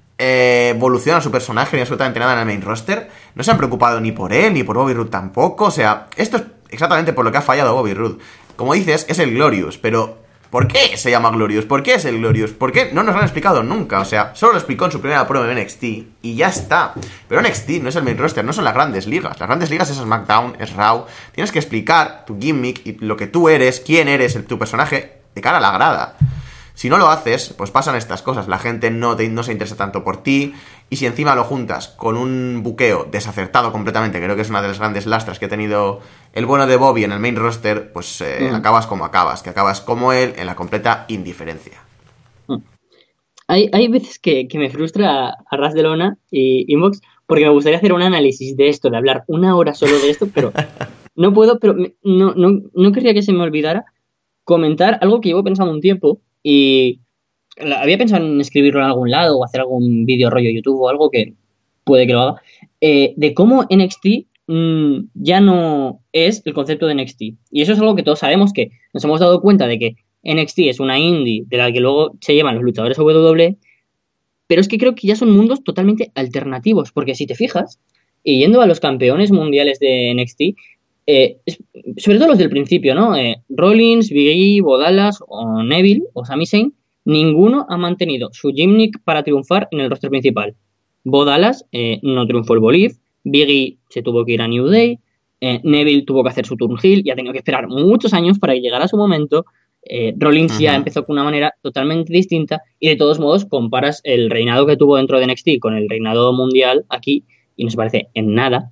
eh, evolución a su personaje, ni absolutamente nada en el main roster. No se han preocupado ni por él, ni por Bobby Roode tampoco, o sea, esto es exactamente por lo que ha fallado Bobby Roode. Como dices, es el Glorious, pero ¿por qué se llama Glorious? ¿Por qué es el Glorious? ¿Por qué? No nos lo han explicado nunca, o sea, solo lo explicó en su primera prueba en N X T y ya está. Pero N X T no es el main roster, no son las grandes ligas. Las grandes ligas es SmackDown, es Raw. Tienes que explicar tu gimmick y lo que tú eres, quién eres, el, tu personaje, de cara a la grada. Si no lo haces, pues pasan estas cosas. La gente no, te, no se interesa tanto por ti. Y si encima lo juntas con un buqueo desacertado completamente, creo que es una de las grandes lastras que ha tenido el bueno de Bobby en el main roster, pues eh, mm. acabas como acabas. Que acabas como él en la completa indiferencia. Mm. Hay, hay veces que, que me frustra a ras de lona y Inbox porque me gustaría hacer un análisis de esto, de hablar una hora solo de esto, pero no puedo, pero me, no, no, no querría que se me olvidara comentar algo que llevo pensando un tiempo. Y había pensado en escribirlo en algún lado o hacer algún vídeo rollo YouTube o algo que puede que lo haga, eh, de cómo N X T mmm, ya no es el concepto de N X T. Y eso es algo que todos sabemos, que nos hemos dado cuenta de que N X T es una indie de la que luego se llevan los luchadores W W E, pero es que creo que ya son mundos totalmente alternativos, porque si te fijas, y yendo a los campeones mundiales de N X T, Eh, sobre todo los del principio, ¿no? Eh, Rollins, Big E, Bo Dallas o Neville o Sami Zayn, ninguno ha mantenido su gimmick para triunfar en el roster principal. Bo Dallas eh, no triunfó el Boliv, Big E se tuvo que ir a New Day, eh, Neville tuvo que hacer su turn heel y ha tenido que esperar muchos años para que llegara su momento. eh, Rollins uh-huh. ya empezó con una manera totalmente distinta y de todos modos comparas el reinado que tuvo dentro de N X T con el reinado mundial aquí y no se parece en nada.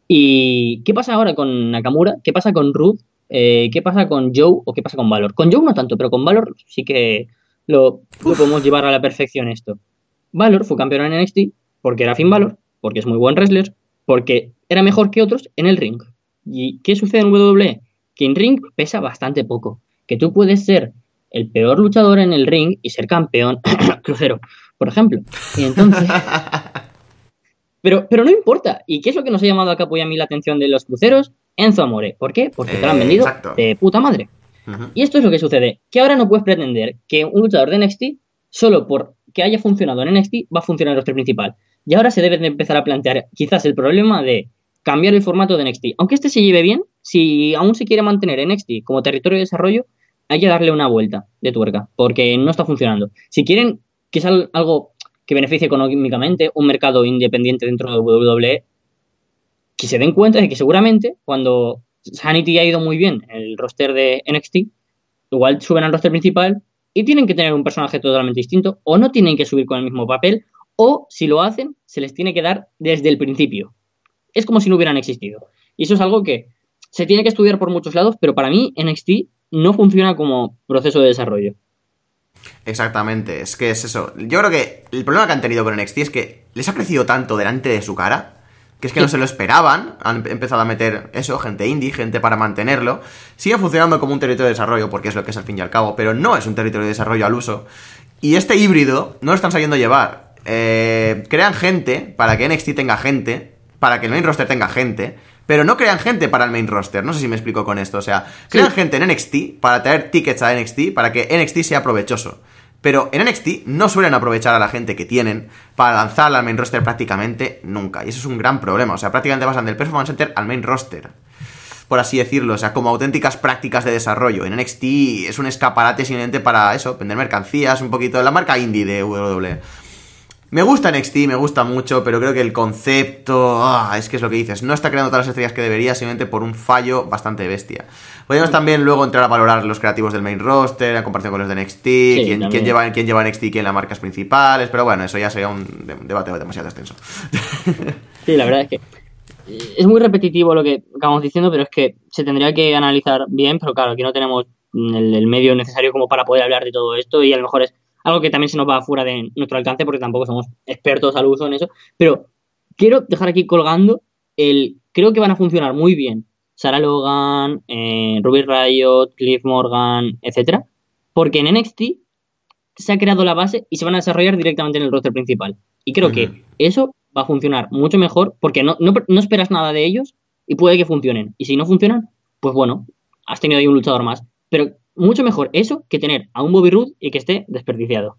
¿Y qué pasa ahora con Nakamura? ¿Qué pasa con Roode? Eh, ¿Qué pasa con Joe? ¿O qué pasa con Valor? Con Joe no tanto, pero con Valor sí que lo, lo podemos llevar a la perfección esto. Valor fue campeón en N X T porque era Finn Balor, porque es muy buen wrestler, porque era mejor que otros en el ring. ¿Y qué sucede en W W E? Que en ring pesa bastante poco. Que tú puedes ser el peor luchador en el ring y ser campeón crucero, por ejemplo. Y entonces... Pero, pero no importa. ¿Y qué es lo que nos ha llamado a Capo y a mí la atención de los cruceros? Enzo Amore. ¿Por qué? Porque te lo han Eh, vendido exacto. de puta madre. Ujú. Y esto es lo que sucede. Que ahora no puedes pretender que un luchador de N X T, solo por que haya funcionado en N X T, va a funcionar en el roster principal. Y ahora se debe de empezar a plantear quizás el problema de cambiar el formato de N X T. Aunque este se lleve bien, si aún se quiere mantener N X T como territorio de desarrollo, hay que darle una vuelta de tuerca, porque no está funcionando. Si quieren que sea algo que beneficie económicamente un mercado independiente dentro de W W E, que se den cuenta de que seguramente cuando Sanity ha ido muy bien en el roster de N X T, igual suben al roster principal y tienen que tener un personaje totalmente distinto, o no tienen que subir con el mismo papel, o si lo hacen, se les tiene que dar desde el principio. Es como si no hubieran existido. Y eso es algo que se tiene que estudiar por muchos lados, pero para mí N X T no funciona como proceso de desarrollo. Exactamente, es que es eso. Yo creo que el problema que han tenido con N X T es que les ha crecido tanto delante de su cara, que es que sí. No se lo esperaban. Han empezado a meter eso, gente indie, gente para mantenerlo. Sigue funcionando como un territorio de desarrollo, porque es lo que es al fin y al cabo, pero no es un territorio de desarrollo al uso. Y este híbrido no lo están sabiendo llevar. Eh, crean gente para que N X T tenga gente, para que el main roster tenga gente, pero no crean gente para el main roster. No sé si me explico con esto. O sea, crean sí. gente en N X T para traer tickets a N X T, para que N X T sea provechoso. Pero en N X T no suelen aprovechar a la gente que tienen para lanzarla al main roster prácticamente nunca. Y eso es un gran problema. O sea, prácticamente pasan del Performance Center al main roster, por así decirlo. O sea, como auténticas prácticas de desarrollo. En N X T es un escaparate simplemente para eso, vender mercancías, un poquito de la marca indie de W W E. Me gusta N X T, me gusta mucho, pero creo que el concepto... Ah, es que es lo que dices. No está creando todas las estrellas que debería, simplemente por un fallo bastante bestia. Podríamos también luego entrar a valorar los creativos del main roster, en comparación con los de N X T, sí, quién, quién, lleva, quién lleva N X T y quién las marcas principales, pero bueno, eso ya sería un debate demasiado extenso. Sí, la verdad es que es muy repetitivo lo que acabamos diciendo, pero es que se tendría que analizar bien, pero claro, aquí no tenemos el, el medio necesario como para poder hablar de todo esto y a lo mejor es algo que también se nos va fuera de nuestro alcance porque tampoco somos expertos al uso en eso, pero quiero dejar aquí colgando el... Creo que van a funcionar muy bien Sarah Logan, eh, Ruby Riott, Cliff Morgan, etcétera, porque en N X T se ha creado la base y se van a desarrollar directamente en el roster principal. Y creo uh-huh. que eso va a funcionar mucho mejor porque no, no, no esperas nada de ellos y puede que funcionen. Y si no funcionan, pues bueno, has tenido ahí un luchador más. Pero mucho mejor eso que tener a un Bobby Roode y que esté desperdiciado.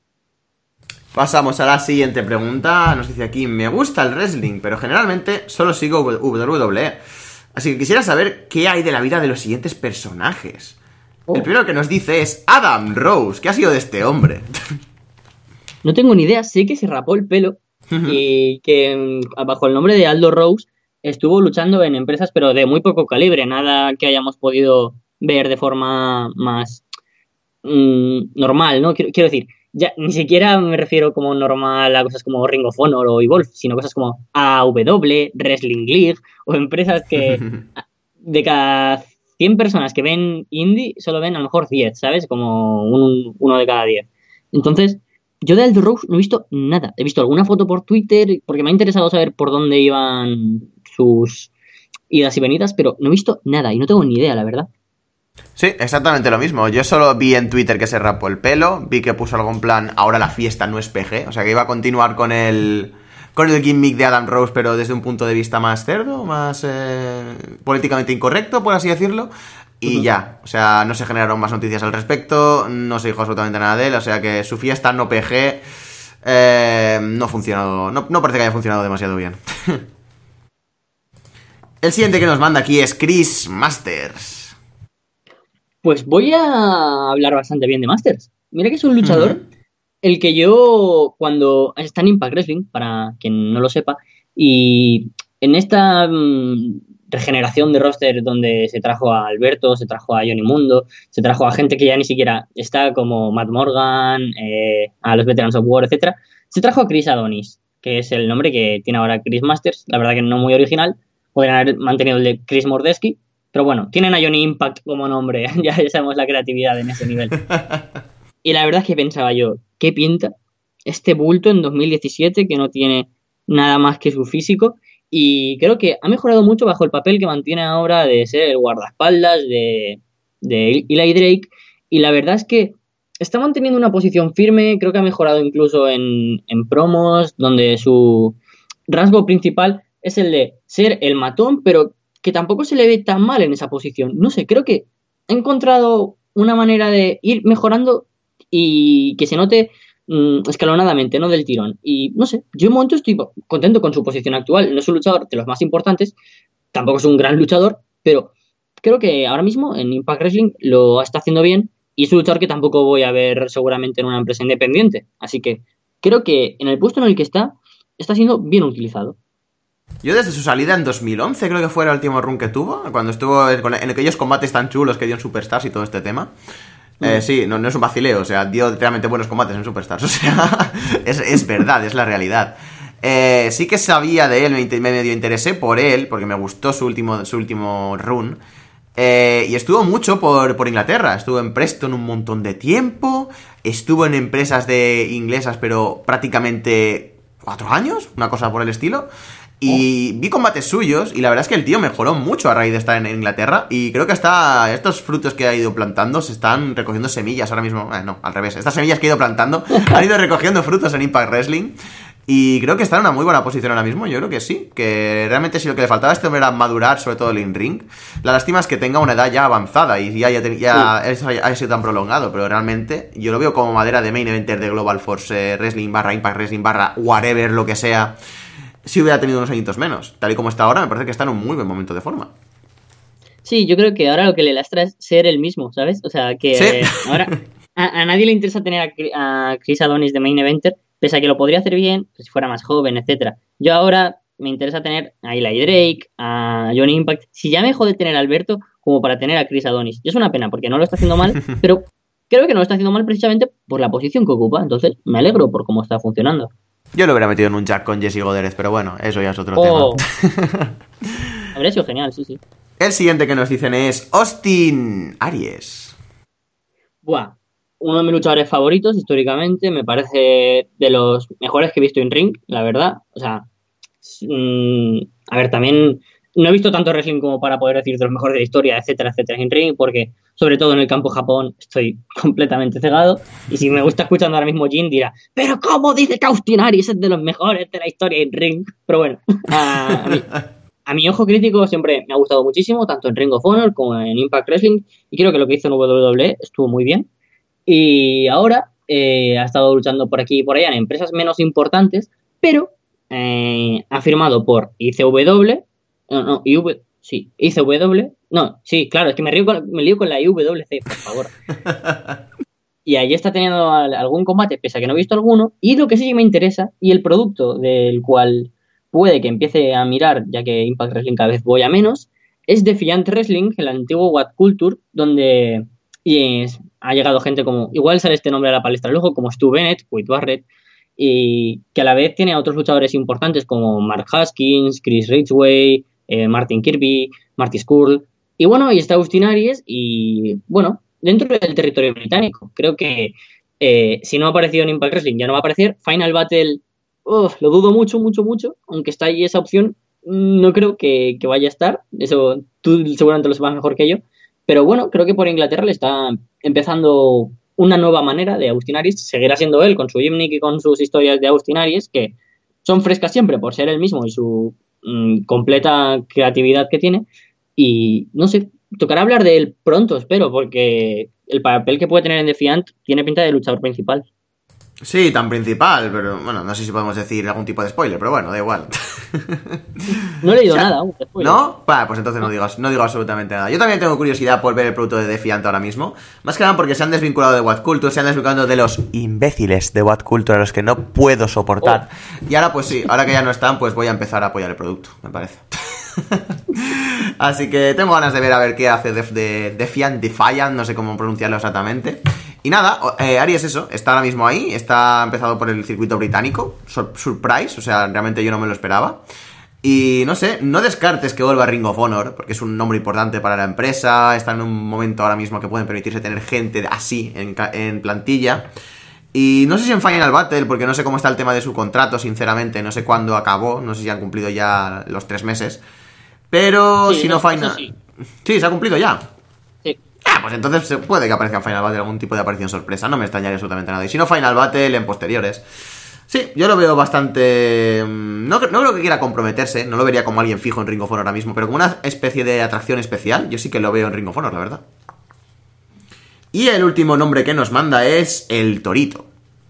Pasamos a la siguiente pregunta. Nos dice aquí, me gusta el wrestling, pero generalmente solo sigo W W E. Así que quisiera saber qué hay de la vida de los siguientes personajes. Oh. El primero que nos dice es Adam Rose. ¿Qué ha sido de este hombre? No tengo ni idea. Sé que se rapó el pelo y que bajo el nombre de Aldo Rose estuvo luchando en empresas, pero de muy poco calibre. Nada que hayamos podido ver de forma más mmm, normal, ¿no? Quiero, quiero decir, ya ni siquiera me refiero como normal a cosas como Ring of Honor o Evolve, sino cosas como A W W, Wrestling League o empresas que de cada cien personas que ven indie solo ven a lo mejor diez, ¿sabes? Como un, uno de cada diez. Entonces, yo de Aldo Rose no he visto nada. He visto alguna foto por Twitter porque me ha interesado saber por dónde iban sus idas y venidas, pero no he visto nada y no tengo ni idea, la verdad. Sí, exactamente lo mismo. Yo solo vi en Twitter que se rapó el pelo, vi que puso algún plan, ahora la fiesta no es P G, o sea que iba a continuar con el con el gimmick de Adam Rose, pero desde un punto de vista más cerdo, más eh, políticamente incorrecto, por así decirlo, y uh-huh. ya, o sea, no se generaron más noticias al respecto, no se dijo absolutamente nada de él, o sea que su fiesta no P G eh, no ha funcionado, no, no parece que haya funcionado demasiado bien. El siguiente que nos manda aquí es Chris Masters. Pues voy a hablar bastante bien de Masters. Mira que es un luchador uh-huh. el que yo, cuando está en Impact Wrestling, para quien no lo sepa, y en esta um, regeneración de roster donde se trajo a Alberto, se trajo a Johnny Mundo, se trajo a gente que ya ni siquiera está, como Matt Morgan, eh, a los Veterans of War, etcétera, se trajo a Chris Adonis, que es el nombre que tiene ahora Chris Masters, la verdad que no muy original, podrían haber mantenido el de Chris Mordesky, pero bueno, tienen a Johnny Impact como nombre, ya sabemos la creatividad en ese nivel. Y la verdad es que pensaba yo, ¿qué pinta este bulto en dos mil diecisiete que no tiene nada más que su físico? Y creo que ha mejorado mucho bajo el papel que mantiene ahora de ser el guardaespaldas de, de Eli Drake. Y la verdad es que está manteniendo una posición firme, creo que ha mejorado incluso en, en promos, donde su... rasgo principal es el de ser el matón, pero que tampoco se le ve tan mal en esa posición. No sé, creo que he encontrado una manera de ir mejorando y que se note mmm, escalonadamente, no del tirón. Y no sé, yo en un momento estoy contento con su posición actual. No es un luchador de los más importantes, tampoco es un gran luchador, pero creo que ahora mismo en Impact Wrestling lo está haciendo bien y es un luchador que tampoco voy a ver seguramente en una empresa independiente. Así que creo que en el puesto en el que está, está siendo bien utilizado. Yo desde su salida en dos mil once, creo que fue el último run que tuvo, cuando estuvo en aquellos combates tan chulos que dio en Superstars y todo este tema. Mm. Eh, sí, no, no es un vacileo, o sea, dio realmente buenos combates en Superstars, o sea, es, es verdad, es la realidad. Eh, sí que sabía de él, me, me medio interesé por él, porque me gustó su último, su último run. Eh, y estuvo mucho por, por Inglaterra, estuvo en Preston un montón de tiempo, estuvo en empresas de inglesas, pero prácticamente cuatro años, una cosa por el estilo. Y vi combates suyos y la verdad es que el tío mejoró mucho a raíz de estar en Inglaterra. Y creo que hasta estos frutos que ha ido plantando se están recogiendo semillas ahora mismo. Eh, no, al revés, estas semillas que ha ido plantando han ido recogiendo frutos en Impact Wrestling. Y creo que está en una muy buena posición ahora mismo. Yo creo que sí, que realmente si lo que le faltaba a este hombre era madurar, sobre todo el in-ring. La lástima es que tenga una edad ya avanzada y ya, ya, ya sí. eso haya sido tan prolongado. Pero realmente yo lo veo como madera de main eventer de Global Force Wrestling barra Impact Wrestling barra whatever, lo que sea. Si hubiera tenido unos añitos menos. Tal y como está ahora, me parece que está en un muy buen momento de forma. Sí, yo creo que ahora lo que le lastra es ser el mismo, ¿sabes? O sea, que ¿sí? eh, ahora a, a nadie le interesa tener a, a Chris Adonis de main eventer, pese a que lo podría hacer bien pues, si fuera más joven, etcétera. Yo ahora me interesa tener a Eli Drake, a Johnny Impact. Si ya me jode tener a Alberto como para tener a Chris Adonis. Y es una pena, porque no lo está haciendo mal, pero creo que no lo está haciendo mal precisamente por la posición que ocupa. Entonces, me alegro por cómo está funcionando. Yo lo hubiera metido en un jack con Jesse Godérez, pero bueno, eso ya es otro oh. tema. Habría sido genial, sí, sí. El siguiente que nos dicen es Austin Aries. Buah, uno de mis luchadores favoritos históricamente, me parece de los mejores que he visto en ring, la verdad. O sea, mmm, a ver, también no he visto tanto wrestling como para poder decir de los mejores de la historia, etcétera, etcétera, en ring, porque sobre todo en el campo Japón estoy completamente cegado. Y si me gusta escuchando ahora mismo Jin dirá, pero ¿cómo dice que Austin Aries es de los mejores de la historia en ring? Pero bueno, a, a, mí, a mi ojo crítico siempre me ha gustado muchísimo, tanto en Ring of Honor como en Impact Wrestling, y creo que lo que hizo en W W E estuvo muy bien. Y ahora eh, ha estado luchando por aquí y por allá en empresas menos importantes, pero eh, ha firmado por I C W, no, no, I V, sí, I C W, no, sí, claro, es que me, río con, me lío con la I W C, por favor. Y ahí está teniendo algún combate, pese a que no he visto alguno, y lo que sí me interesa, y el producto del cual puede que empiece a mirar, ya que Impact Wrestling cada vez voy a menos, es Defiant Wrestling, el antiguo What Culture, donde y es, ha llegado gente como, igual sale este nombre a la palestra luego, como Stu Bennett, Wade Barrett, y que a la vez tiene a otros luchadores importantes como Mark Haskins, Chris Ridgway, eh, Martin Kirby, Marty Scurll, y bueno, y está Austin Aries, y bueno, dentro del territorio británico, creo que eh, si no ha aparecido en Impact Wrestling ya no va a aparecer. Final Battle, uf, lo dudo mucho, mucho, mucho, aunque está ahí esa opción, no creo que, que vaya a estar, eso tú seguramente lo sepas mejor que yo, pero bueno, creo que por Inglaterra le está empezando una nueva manera de Austin Aries. Seguirá siendo él con su gimmick y con sus historias de Austin Aries, que son frescas siempre por ser él mismo y su mmm, completa creatividad que tiene. Y no sé, tocará hablar de él pronto, espero, porque el papel que puede tener en Defiant tiene pinta de luchador principal. Sí, tan principal, pero bueno, no sé si podemos decir algún tipo de spoiler, pero bueno, da igual. No he leído o sea, nada aún, spoiler. ¿No? Vale, pues entonces no digo, no digo absolutamente nada. Yo también tengo curiosidad por ver el producto de Defiant ahora mismo. Más que nada porque se han desvinculado de What Culture, se han desvinculado de los imbéciles de What Culture, a los que no puedo soportar. Oh. Y ahora pues sí, ahora que ya no están, pues voy a empezar a apoyar el producto, me parece. Así que tengo ganas de ver a ver qué hace de, de, Defiant, Defiant, no sé cómo pronunciarlo exactamente. Y nada, eh, Aries eso, está ahora mismo ahí, está empezado por el circuito británico, sur- surprise, o sea, realmente yo no me lo esperaba. Y no sé, no descartes que vuelva a Ring of Honor, porque es un nombre importante para la empresa, está en un momento ahora mismo que pueden permitirse tener gente así en, en plantilla. Y no sé si en Final Battle, porque no sé cómo está el tema de su contrato, sinceramente, no sé cuándo acabó, no sé si han cumplido ya los tres meses. Pero sí, si no Final... Sí. sí, se ha cumplido ya. Ah, pues entonces puede que aparezca en Final Battle algún tipo de aparición sorpresa. No me extrañaría absolutamente nada. Y si no Final Battle, en posteriores. Sí, yo lo veo bastante... No, no creo que quiera comprometerse, no lo vería como alguien fijo en Ring of Honor ahora mismo, pero como una especie de atracción especial, yo sí que lo veo en Ring of Honor, la verdad. Y el último nombre que nos manda es el Torito.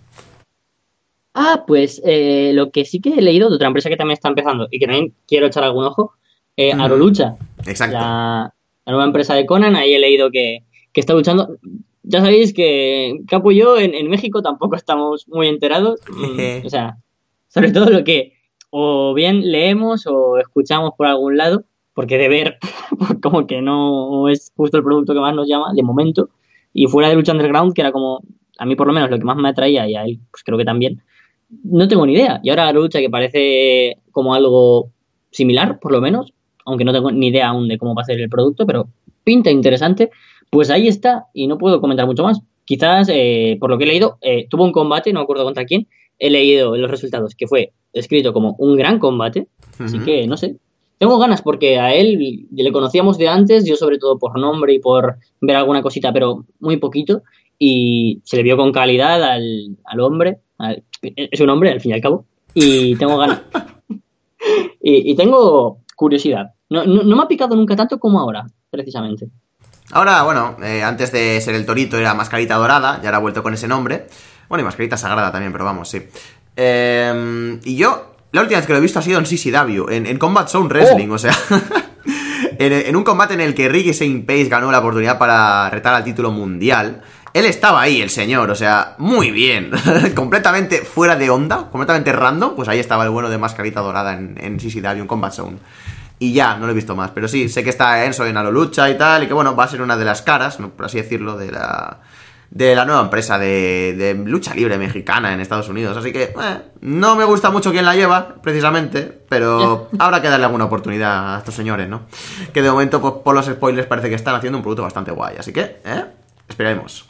Ah, pues eh, lo que sí que he leído de otra empresa que también está empezando y que también quiero echar algún ojo, eh, Mm-hmm. Arolucha. Exacto. La, la nueva empresa de Conan, ahí he leído que, que está luchando. Ya sabéis que Capo y yo en, en México tampoco estamos muy enterados. Mm, o sea, sobre todo lo que o bien leemos o escuchamos por algún lado, porque de ver como que no es justo el producto que más nos llama de momento. Y fuera de Lucha Underground, que era como, a mí por lo menos lo que más me atraía y a él pues creo que también, no tengo ni idea. Y ahora Lucha, que parece como algo similar, por lo menos, aunque no tengo ni idea aún de cómo va a ser el producto, pero pinta interesante, pues ahí está y no puedo comentar mucho más. Quizás, eh, por lo que he leído, eh, tuvo un combate, no me acuerdo contra quién, he leído en los resultados que fue escrito como un gran combate, uh-huh. Así que no sé. Tengo ganas porque a él le conocíamos de antes, yo sobre todo por nombre y por ver alguna cosita, pero muy poquito, y se le vio con calidad al, al hombre, al, es un hombre al fin y al cabo, y tengo ganas. y, y tengo curiosidad. No, no, no me ha picado nunca tanto como ahora, precisamente. Ahora, bueno, eh, antes de ser el Torito era Mascarita Dorada, y ahora ha vuelto con ese nombre. Bueno, y Mascarita Sagrada también, pero vamos, sí. Eh, y yo, la última vez que lo he visto ha sido en C C W, en, en Combat Zone Wrestling, oh. o sea... en, en un combate en el que Ricky Saint Pace ganó la oportunidad para retar al título mundial. Él estaba ahí, el señor, o sea, muy bien. Completamente fuera de onda, completamente random. Pues ahí estaba el bueno de Mascarita Dorada en, en C C W, en Combat Zone. Y ya, no lo he visto más. Pero sí, sé que está Enzo en Arolucha y tal. Y que bueno, va a ser una de las caras, por así decirlo, de la de la nueva empresa de, de lucha libre mexicana en Estados Unidos. Así que, eh, no me gusta mucho quién la lleva, precisamente. Pero habrá que darle alguna oportunidad a estos señores, ¿no? Que de momento, pues, por los spoilers, parece que están haciendo un producto bastante guay. Así que, eh, esperaremos.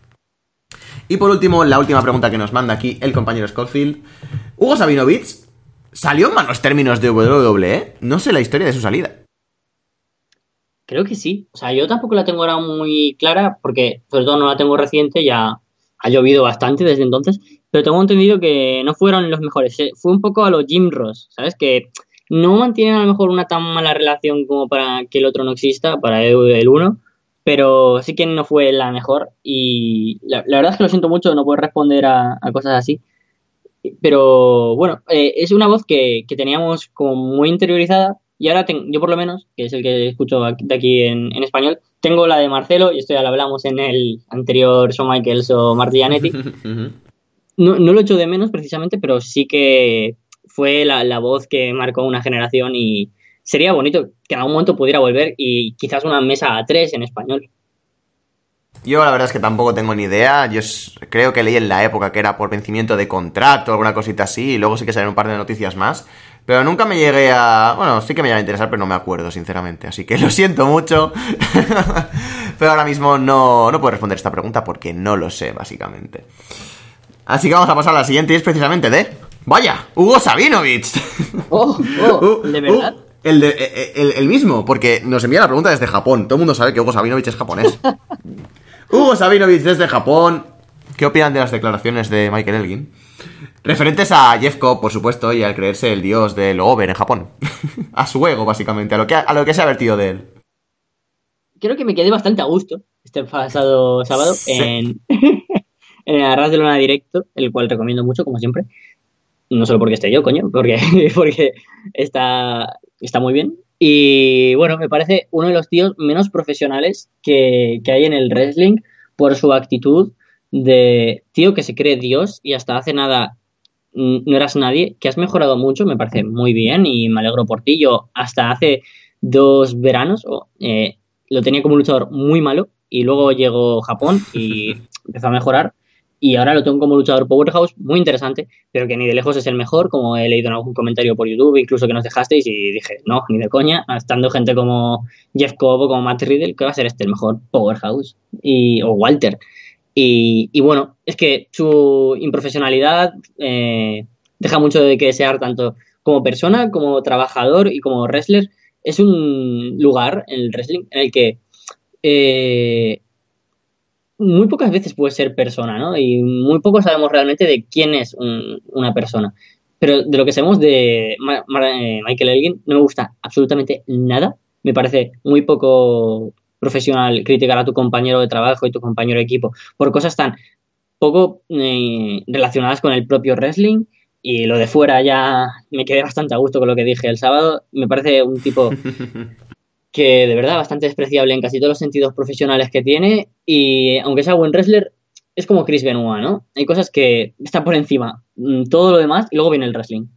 Y por último, la última pregunta que nos manda aquí el compañero Scottfield. Hugo Sabinovich ¿salió en malos términos de W W E? No sé la historia de su salida. Creo que sí. O sea, yo tampoco la tengo ahora muy clara porque, sobre todo, no la tengo reciente. Ya ha llovido bastante desde entonces. Pero tengo entendido que no fueron los mejores. Fue un poco a los Jim Ross, ¿sabes? Que no mantienen a lo mejor una tan mala relación como para que el otro no exista, para el uno. Pero sí que no fue la mejor. Y la, la verdad es que lo siento mucho, no puedo responder a, a cosas así. Pero bueno, eh, es una voz que, que teníamos como muy interiorizada y ahora ten, yo por lo menos, que es el que escucho de aquí en, en español, tengo la de Marcelo y esto ya lo hablamos en el anterior Shawn Michaels o Marty Jannetty. No, no lo echo de menos precisamente, pero sí que fue la, la voz que marcó una generación y sería bonito que en algún momento pudiera volver y quizás una mesa a tres en español. Yo la verdad es que tampoco tengo ni idea. Yo creo que leí en la época que era por vencimiento de contrato o alguna cosita así. Y luego sí que salieron un par de noticias más. Pero nunca me llegué a... Bueno, sí que me iba a interesar, pero no me acuerdo, sinceramente. Así que lo siento mucho. Pero ahora mismo no, no puedo responder esta pregunta porque no lo sé, básicamente. Así que vamos a pasar a la siguiente y es precisamente de... ¡Vaya! ¡Hugo Sabinovich! ¡Oh! oh ¿De verdad? Uh, el, de, el, el mismo, porque nos envía la pregunta desde Japón. Todo el mundo sabe que Hugo Sabinovich es japonés. Hugo Sabinovich desde Japón. ¿Qué opinan de las declaraciones de Michael Elgin? Referentes a Jeff Cobb, por supuesto, y al creerse el dios del over en Japón. A su ego, básicamente, a lo que, a lo que se ha vertido de él. Creo que me quedé bastante a gusto este pasado sábado sí. en, en el Arras de Lona Directo, el cual recomiendo mucho, como siempre. No solo porque esté yo, coño, porque, porque está, está muy bien. Y bueno, me parece uno de los tíos menos profesionales que, que hay en el wrestling por su actitud de tío que se cree Dios y hasta hace nada no eras nadie, que has mejorado mucho, me parece muy bien y me alegro por ti. Yo hasta hace dos veranos eh, lo tenía como un luchador muy malo y luego llegó Japón y empezó a mejorar. Y ahora lo tengo como luchador Powerhouse, muy interesante, pero que ni de lejos es el mejor, como he leído en algún comentario por YouTube, incluso que nos dejasteis, y dije, no, ni de coña, estando gente como Jeff Cobb o como Matt Riddle, que va a ser este el mejor Powerhouse, y, o Walter. Y, y bueno, es que su improfesionalidad eh, deja mucho de que desear tanto como persona, como trabajador y como wrestler. Es un lugar en el wrestling en el que... Eh, muy pocas veces puede ser persona, ¿no? Y muy poco sabemos realmente de quién es un, una persona. Pero de lo que sabemos de Ma- Ma- eh, Michael Elgin, no me gusta absolutamente nada. Me parece muy poco profesional criticar a tu compañero de trabajo y tu compañero de equipo por cosas tan poco eh, relacionadas con el propio wrestling. Y lo de fuera ya me quedé bastante a gusto con lo que dije el sábado. Me parece un tipo que de verdad bastante despreciable en casi todos los sentidos profesionales que tiene y aunque sea buen wrestler, es como Chris Benoit, ¿no? Hay cosas que están por encima, mm, todo lo demás y luego viene el wrestling.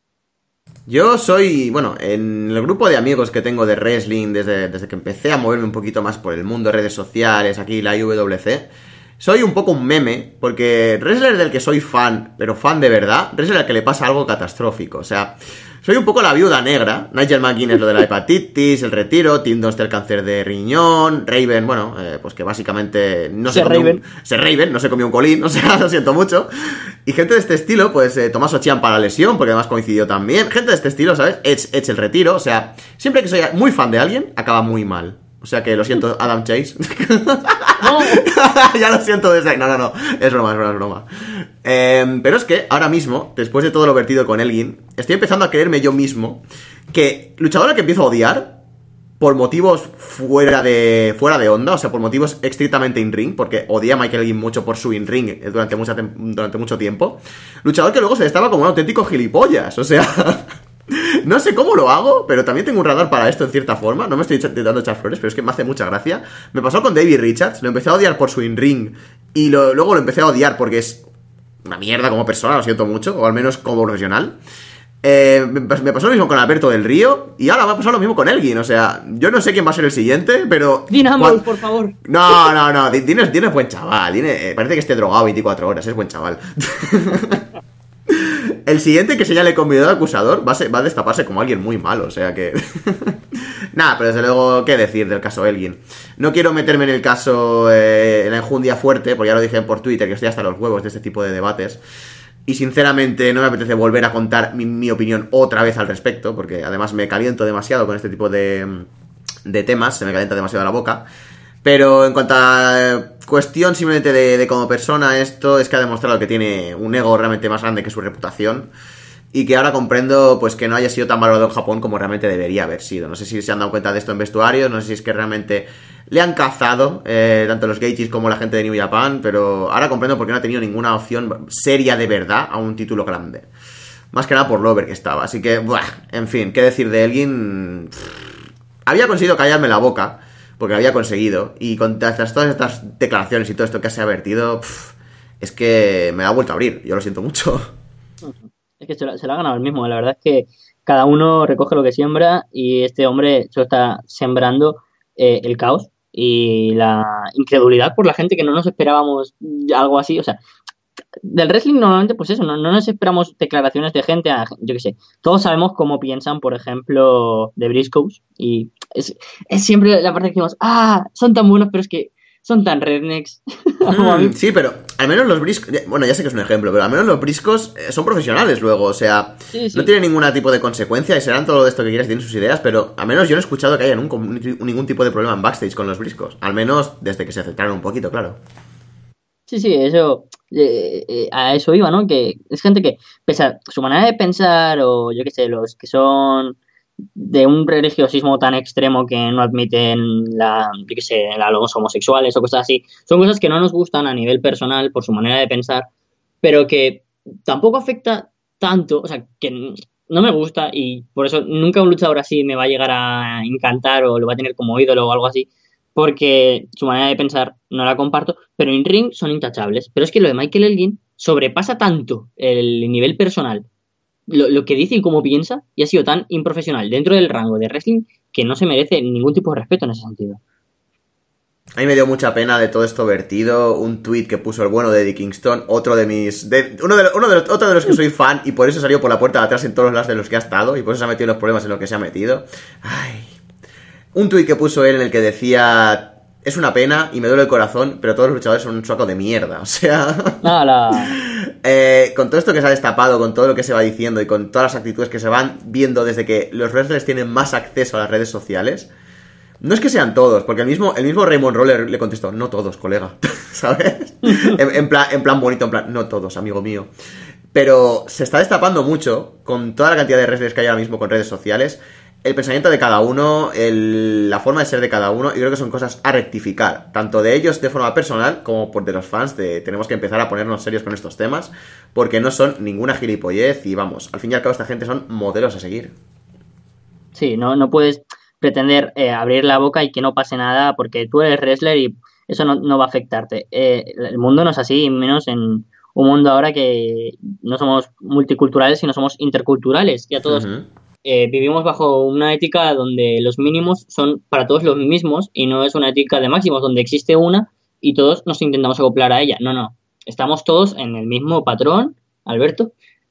Yo soy, bueno, en el grupo de amigos que tengo de wrestling desde, desde que empecé a moverme un poquito más por el mundo de redes sociales, aquí la I W C, soy un poco un meme, porque wrestler del que soy fan, pero fan de verdad, wrestler al que le pasa algo catastrófico, o sea, soy un poco la viuda negra. Nigel McGuinness lo de la hepatitis, el retiro, Tim Donst el cáncer de riñón, Raven, bueno, eh, pues que básicamente no se, Se comió Raven. un, se Raven, no se comió un colín, o sea, lo siento mucho. Y gente de este estilo, pues eh, Tomás Ochian para la lesión, porque además coincidió también. Gente de este estilo, ¿sabes? Edge, Edge el retiro, o sea, siempre que soy muy fan de alguien, acaba muy mal. O sea que lo siento, Adam Chase. No. Ya lo siento desde ahí. No, no, no. Es broma, es broma, es broma. Eh, pero es que ahora mismo, después de todo lo vertido con Elgin, estoy empezando a creerme yo mismo que luchador al que empiezo a odiar por motivos fuera de fuera de onda, o sea, por motivos estrictamente in-ring, porque odié a Michael Elgin mucho por su in-ring durante, mucha tem- durante mucho tiempo. Luchador que luego se estaba como un auténtico gilipollas, o sea... No sé cómo lo hago, pero también tengo un radar para esto en cierta forma. No me estoy intentando echar flores, pero es que me hace mucha gracia. Me pasó con Davey Richards, lo empecé a odiar por su in-ring y lo, luego lo empecé a odiar porque es una mierda como persona, lo siento mucho, o al menos como profesional. Eh, me pasó lo mismo con Alberto del Río y ahora me ha pasado lo mismo con Elgin. O sea, yo no sé quién va a ser el siguiente, pero... Dean Ambrose, por favor. No, no, no, Dean es, Dean es buen chaval. Dean es, parece que esté drogado veinticuatro horas, es buen chaval. El siguiente que se llame convidado acusador va a, ser, va a destaparse como alguien muy malo, o sea que... Nada, pero desde luego, ¿qué decir del caso Elgin? No quiero meterme en el caso, eh, en la enjundia fuerte, porque ya lo dije por Twitter, que estoy hasta los huevos de este tipo de debates. Y sinceramente no me apetece volver a contar mi, mi opinión otra vez al respecto, porque además me caliento demasiado con este tipo de, de temas, se me calienta demasiado la boca. Pero en cuanto a cuestión simplemente de, de como persona, esto es que ha demostrado que tiene un ego realmente más grande que su reputación y que ahora comprendo pues que no haya sido tan valorado en Japón como realmente debería haber sido. No sé si se han dado cuenta de esto en vestuarios, no sé si es que realmente le han cazado eh, tanto los Gaethjes como la gente de New Japan, pero ahora comprendo por qué no ha tenido ninguna opción seria de verdad a un título grande. Más que nada por lo over que estaba. Así que, buah, en fin, qué decir de Elgin. Había conseguido callarme la boca, porque lo había conseguido, y con todas estas declaraciones y todo esto que se ha vertido, pff, es que me ha vuelto a abrir, yo lo siento mucho. Es que se lo, se lo ha ganado el mismo, la verdad es que cada uno recoge lo que siembra y este hombre solo está sembrando eh, el caos y la incredulidad por la gente que no nos esperábamos algo así, o sea, del wrestling normalmente pues eso, no, no nos esperamos declaraciones de gente, a, yo qué sé, todos sabemos cómo piensan, por ejemplo, de Briscoes y es, es siempre la parte que decimos, ah, son tan buenos, pero es que son tan rednecks. Mm, sí, pero al menos los briscos, bueno, ya sé que es un ejemplo, pero al menos los briscos son profesionales luego, o sea, sí, sí. No tienen ningún tipo de consecuencia y serán todo esto que quieras, tienen sus ideas, pero al menos yo no he escuchado que haya ningún, ningún tipo de problema en backstage con los briscos, al menos desde que se acercaron un poquito, claro. Sí, sí, eso, eh, eh, a eso iba, ¿no? Que es gente que, pese a su manera de pensar, o yo qué sé, los que son de un religiosismo tan extremo que no admiten la, yo qué sé, la, los homosexuales o cosas así, son cosas que no nos gustan a nivel personal por su manera de pensar, pero que tampoco afecta tanto, o sea, que no me gusta y por eso nunca un luchador así me va a llegar a encantar o lo va a tener como ídolo o algo así, porque su manera de pensar no la comparto, pero en ring son intachables. Pero es que lo de Michael Elgin sobrepasa tanto el nivel personal, lo, lo que dice y cómo piensa, y ha sido tan improfesional dentro del rango de wrestling que no se merece ningún tipo de respeto en ese sentido. A mí me dio mucha pena de todo esto vertido, un tweet que puso el bueno de Eddie Kingston, otro de mis... De, uno, de, uno de los, otro de los que soy fan, y por eso salió por la puerta de atrás en todos los lados de los que ha estado, y por eso se ha metido en los problemas en los que se ha metido. Ay... Un tuit que puso él en el que decía: es una pena y me duele el corazón, pero todos los luchadores son un saco de mierda. O sea... Ah, la... eh, con todo esto que se ha destapado, con todo lo que se va diciendo y con todas las actitudes que se van viendo desde que los wrestlers tienen más acceso a las redes sociales, No es que sean todos, porque el mismo, el mismo Raymond Roller le contestó, no todos, colega, ¿sabes? en, en, plan, en plan bonito, en plan, no todos, amigo mío. Pero se está destapando mucho, con toda la cantidad de redes que hay ahora mismo con redes sociales, el pensamiento de cada uno, el, la forma de ser de cada uno, y creo que son cosas a rectificar, tanto de ellos de forma personal, como por de los fans, de tenemos que empezar a ponernos serios con estos temas, porque no son ninguna gilipollez, y vamos, al fin y al cabo esta gente son modelos a seguir. Sí, no, no puedes pretender eh, abrir la boca y que no pase nada porque tú eres wrestler y eso no, no va a afectarte. Eh, el mundo no es así, menos en un mundo ahora que no somos multiculturales, sino somos interculturales. Ya todos uh-huh. eh, vivimos bajo una ética donde los mínimos son para todos los mismos y no es una ética de máximos donde existe una y todos nos intentamos acoplar a ella. No, no. Estamos todos en el mismo patrón, Alberto.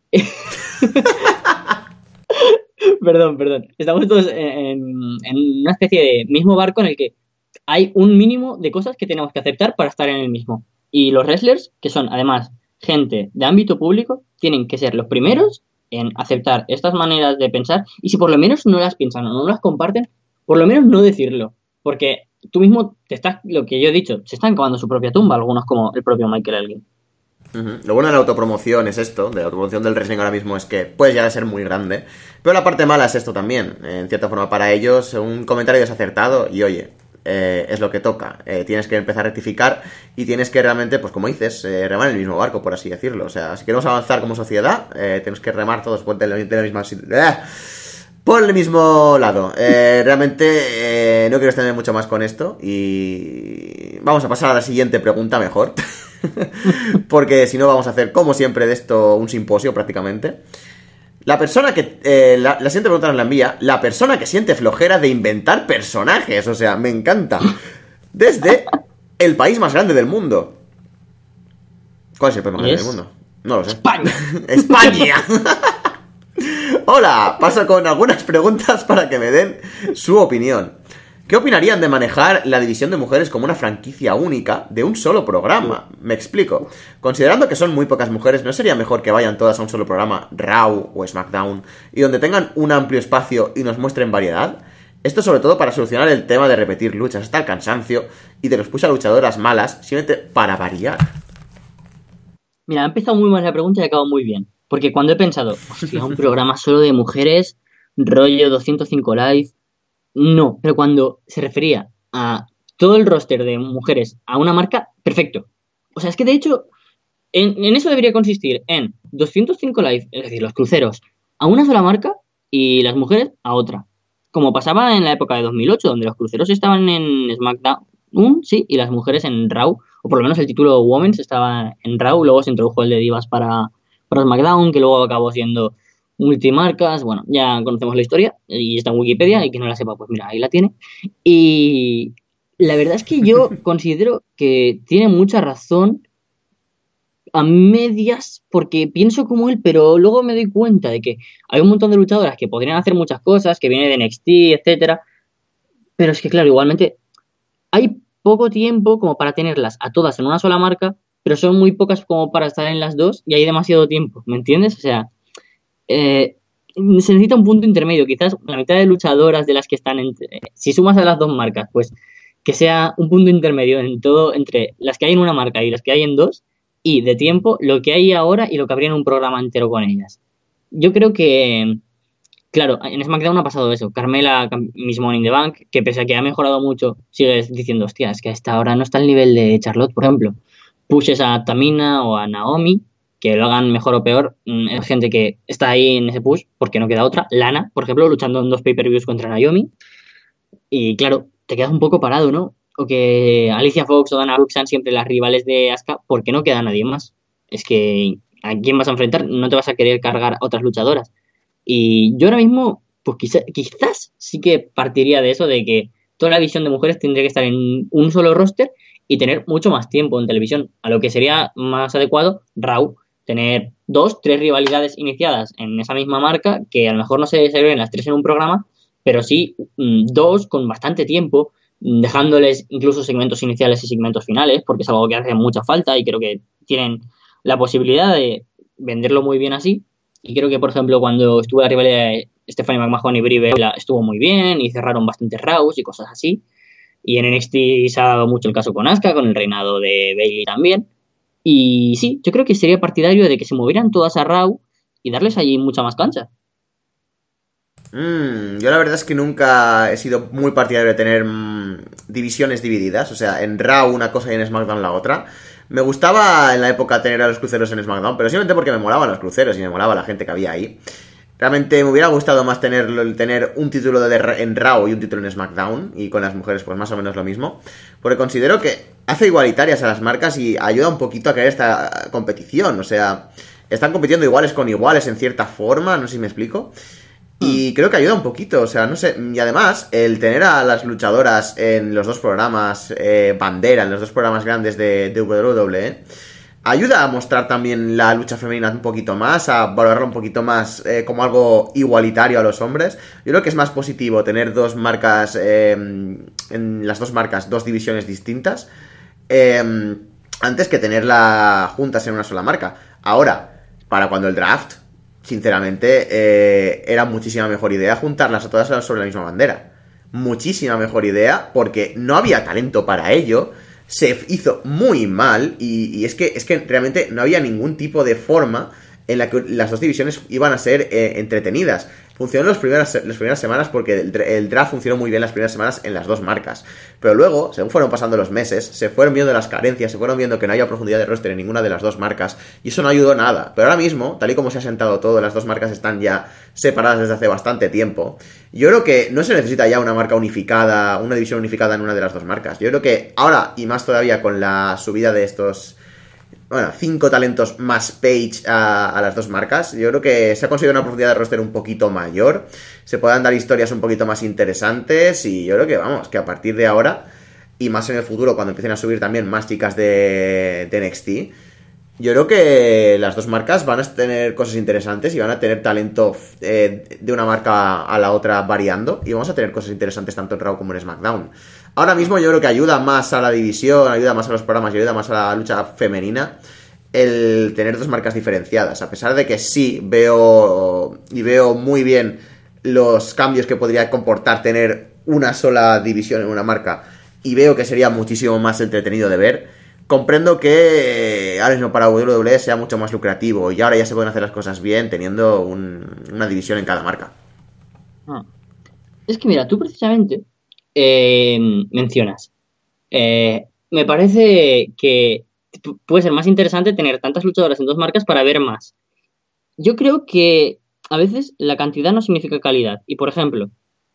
Perdón, perdón. Estamos todos en, en una especie de mismo barco en el que hay un mínimo de cosas que tenemos que aceptar para estar en el mismo. Y los wrestlers, que son además gente de ámbito público, tienen que ser los primeros en aceptar estas maneras de pensar y si por lo menos no las piensan o no las comparten, por lo menos no decirlo. Porque tú mismo te estás, lo que yo he dicho, se están cavando su propia tumba, algunos como el propio Michael Elgin. Uh-huh. Lo bueno de la autopromoción es esto, de la autopromoción del wrestling ahora mismo, es que puede llegar a ser muy grande, pero la parte mala es esto también, en cierta forma para ellos, un comentario desacertado y oye, eh, es lo que toca, eh, tienes que empezar a rectificar y tienes que realmente, pues como dices, eh, remar en el mismo barco, por así decirlo, o sea, si queremos avanzar como sociedad, eh, tenemos que remar todos por de la, de la misma... ¡Eh! Por el mismo lado. Eh, realmente eh, no quiero extender mucho más con esto y vamos a pasar a la siguiente pregunta mejor. Porque si no vamos a hacer, como siempre, de esto un simposio prácticamente. La persona que... Eh, la, la siguiente pregunta nos la envía la persona que siente flojera de inventar personajes. O sea, me encanta. Desde el país más grande del mundo. ¿Cuál es el país más grande del mundo? No lo sé. España. España. Hola, paso con algunas preguntas para que me den su opinión. ¿Qué opinarían de manejar la división de mujeres como una franquicia única de un solo programa? Me explico. Considerando que son muy pocas mujeres, ¿no sería mejor que vayan todas a un solo programa, Raw o SmackDown, y donde tengan un amplio espacio y nos muestren variedad? Esto sobre todo para solucionar el tema de repetir luchas hasta el cansancio y de los push a luchadoras malas, simplemente para variar. Mira, ha empezado muy mal la pregunta y ha acabado muy bien. Porque cuando he pensado, hostia, un programa solo de mujeres, rollo doscientos cinco Live, no. Pero cuando se refería a todo el roster de mujeres a una marca, perfecto. O sea, es que de hecho, en, en eso debería consistir en doscientos cinco Live, es decir, los cruceros, a una sola marca y las mujeres a otra. Como pasaba en la época de dos mil ocho, donde los cruceros estaban en SmackDown, sí, y las mujeres en Raw, o por lo menos el título Women's estaba en Raw, luego se introdujo el de Divas para... para SmackDown, que luego acabó siendo multimarcas. Bueno, ya conocemos la historia y está en Wikipedia y quien no la sepa, pues mira, ahí la tiene. Y la verdad es que yo considero que tiene mucha razón a medias porque pienso como él, pero luego me doy cuenta de que hay un montón de luchadoras que podrían hacer muchas cosas, que vienen de N X T, etcétera. Pero es que claro, igualmente hay poco tiempo como para tenerlas a todas en una sola marca, pero son muy pocas como para estar en las dos y hay demasiado tiempo, ¿me entiendes? O sea, eh, se necesita un punto intermedio, quizás la mitad de luchadoras de las que están, entre, si sumas a las dos marcas, pues que sea un punto intermedio en todo, entre las que hay en una marca y las que hay en dos, y de tiempo, lo que hay ahora y lo que habría en un programa entero con ellas. Yo creo que, claro, en SmackDown ha pasado eso. Carmela, Miss Money in the Bank, que pese a que ha mejorado mucho, sigues diciendo, hostia, es que a esta hora no está el nivel de Charlotte, por ejemplo. Pushes a Tamina o a Naomi, que lo hagan mejor o peor, es gente que está ahí en ese push, porque no queda otra. Lana, por ejemplo, luchando en dos pay-per-views contra Naomi. Y claro, te quedas un poco parado, ¿no? O que Alicia Fox o Dana Brooke sean siempre las rivales de Asuka, porque no queda nadie más. Es que ¿a quién vas a enfrentar? No te vas a querer cargar a otras luchadoras. Y yo ahora mismo, pues quizá, quizás sí que partiría de eso, de que toda la visión de mujeres tendría que estar en un solo roster y tener mucho más tiempo en televisión, a lo que sería más adecuado Raw, tener dos, tres rivalidades iniciadas en esa misma marca, que a lo mejor no se ven las tres en un programa, pero sí mmm, dos con bastante tiempo, dejándoles incluso segmentos iniciales y segmentos finales, porque es algo que hace mucha falta y creo que tienen la posibilidad de venderlo muy bien así. Y creo que, por ejemplo, cuando estuvo la rivalidad de Stephanie McMahon y Brie Bella estuvo muy bien y cerraron bastantes Raws y cosas así. Y en N X T se ha dado mucho el caso con Asuka, con el reinado de Bayley también. Y sí, yo creo que sería partidario de que se movieran todas a Raw y darles allí mucha más cancha. Mm, yo la verdad es que nunca he sido muy partidario de tener mmm, divisiones divididas. O sea, en Raw una cosa y en SmackDown la otra. Me gustaba en la época tener a los cruceros en SmackDown, pero simplemente porque me molaban los cruceros y me molaba la gente que había ahí. Realmente me hubiera gustado más tener, tener un título de, en Raw y un título en SmackDown, y con las mujeres pues más o menos lo mismo, porque considero que hace igualitarias a las marcas y ayuda un poquito a crear esta competición. O sea, están compitiendo iguales con iguales en cierta forma, no sé si me explico. Y creo que ayuda un poquito, o sea, no sé. Y además, el tener a las luchadoras en los dos programas eh, bandera, en los dos programas grandes de, de W W E, ayuda a mostrar también la lucha femenina un poquito más, a valorarla un poquito más eh, como algo igualitario a los hombres. Yo creo que es más positivo tener dos marcas, eh, en las dos marcas, dos divisiones distintas, eh, antes que tenerlas juntas en una sola marca. Ahora, para cuando el draft, sinceramente, eh, era muchísima mejor idea juntarlas a todas sobre la misma bandera. Muchísima mejor idea, porque no había talento para ello. Se hizo muy mal y, y es que es que realmente no había ningún tipo de forma en la que las dos divisiones iban a ser eh, entretenidas. Funcionó las primeras, las primeras semanas porque el, el draft funcionó muy bien las primeras semanas en las dos marcas. Pero luego, según fueron pasando los meses, se fueron viendo las carencias, se fueron viendo que no había profundidad de roster en ninguna de las dos marcas y eso no ayudó nada. Pero ahora mismo, tal y como se ha sentado todo, las dos marcas están ya separadas desde hace bastante tiempo. Yo creo que no se necesita ya una marca unificada, una división unificada en una de las dos marcas. Yo creo que ahora, y más todavía con la subida de estos... bueno, cinco talentos más Page a, a las dos marcas, yo creo que se ha conseguido una profundidad de roster un poquito mayor, se puedan dar historias un poquito más interesantes y yo creo que, vamos, que a partir de ahora y más en el futuro, cuando empiecen a subir también más chicas de, de N X T, yo creo que las dos marcas van a tener cosas interesantes y van a tener talento eh, de una marca a la otra variando y vamos a tener cosas interesantes tanto en Raw como en SmackDown. Ahora mismo yo creo que ayuda más a la división, ayuda más a los programas y ayuda más a la lucha femenina el tener dos marcas diferenciadas. A pesar de que sí veo y veo muy bien los cambios que podría comportar tener una sola división en una marca y veo que sería muchísimo más entretenido de ver, comprendo que ahora mismo para W W E sea mucho más lucrativo y ahora ya se pueden hacer las cosas bien teniendo un, una división en cada marca. Ah. Es que mira, tú precisamente eh, mencionas, eh, me parece que puede ser más interesante tener tantas luchadoras en dos marcas para ver más. Yo creo que a veces la cantidad no significa calidad. Y por ejemplo,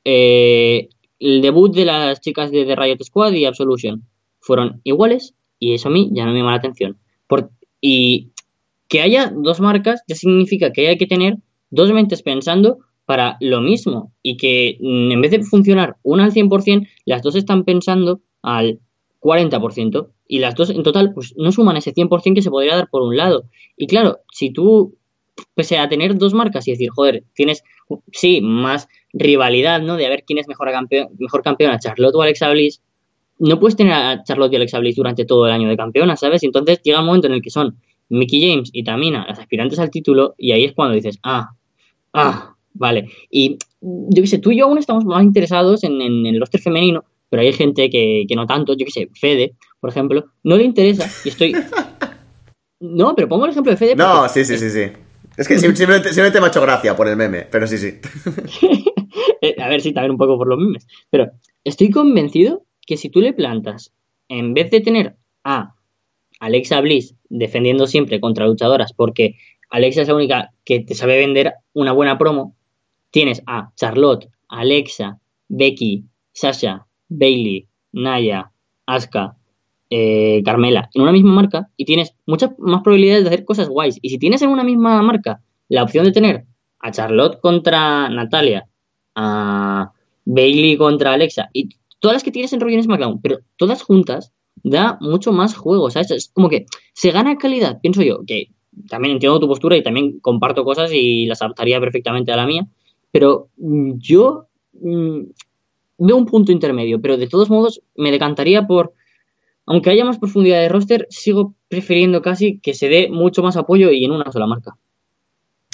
eh, el debut de las chicas de The Riot Squad y Absolution fueron iguales y eso a mí ya no me llama la atención. Por, y que haya dos marcas ya significa que hay que tener dos mentes pensando para lo mismo y que en vez de funcionar una al cien por ciento, las dos están pensando al cuarenta por ciento y las dos en total pues no suman ese cien por ciento que se podría dar por un lado. Y claro, si tú, pese a tener dos marcas y decir, joder, tienes, sí, más rivalidad, ¿no? De a ver quién es mejor campeón, mejor campeona, Charlotte o Alexa Bliss, no puedes tener a Charlotte y Alexa Bliss durante todo el año de campeona, ¿sabes? Y entonces llega un momento en el que son Mickie James y Tamina las aspirantes al título y ahí es cuando dices, ah, ah, vale. Y yo qué sé, tú y yo aún estamos más interesados en, en, en el roster femenino, pero hay gente que, que no tanto, yo qué sé, Fede, por ejemplo, no le interesa y estoy... No, pero pongo el ejemplo de Fede. No, sí, sí, sí, sí. Es que simplemente, simplemente me ha hecho gracia por el meme, pero sí, sí. A ver, sí, también un poco por los memes. Pero estoy convencido que si tú le plantas, en vez de tener a Alexa Bliss defendiendo siempre contra luchadoras, porque Alexa es la única que te sabe vender una buena promo, tienes a Charlotte, Alexa, Becky, Sasha, Bayley, Nia, Asuka, eh, Carmela en una misma marca y tienes muchas más probabilidades de hacer cosas guays. Y si tienes en una misma marca la opción de tener a Charlotte contra Natalia, a Bayley contra Alexa y todas las que tienes en Raw y en SmackDown, pero todas juntas, da mucho más juego, ¿sabes? Es como que se gana calidad, pienso yo, que también entiendo tu postura y también comparto cosas y las adaptaría perfectamente a la mía, pero yo mmm, veo un punto intermedio, pero de todos modos me decantaría por, aunque haya más profundidad de roster, sigo prefiriendo casi que se dé mucho más apoyo y en una sola marca.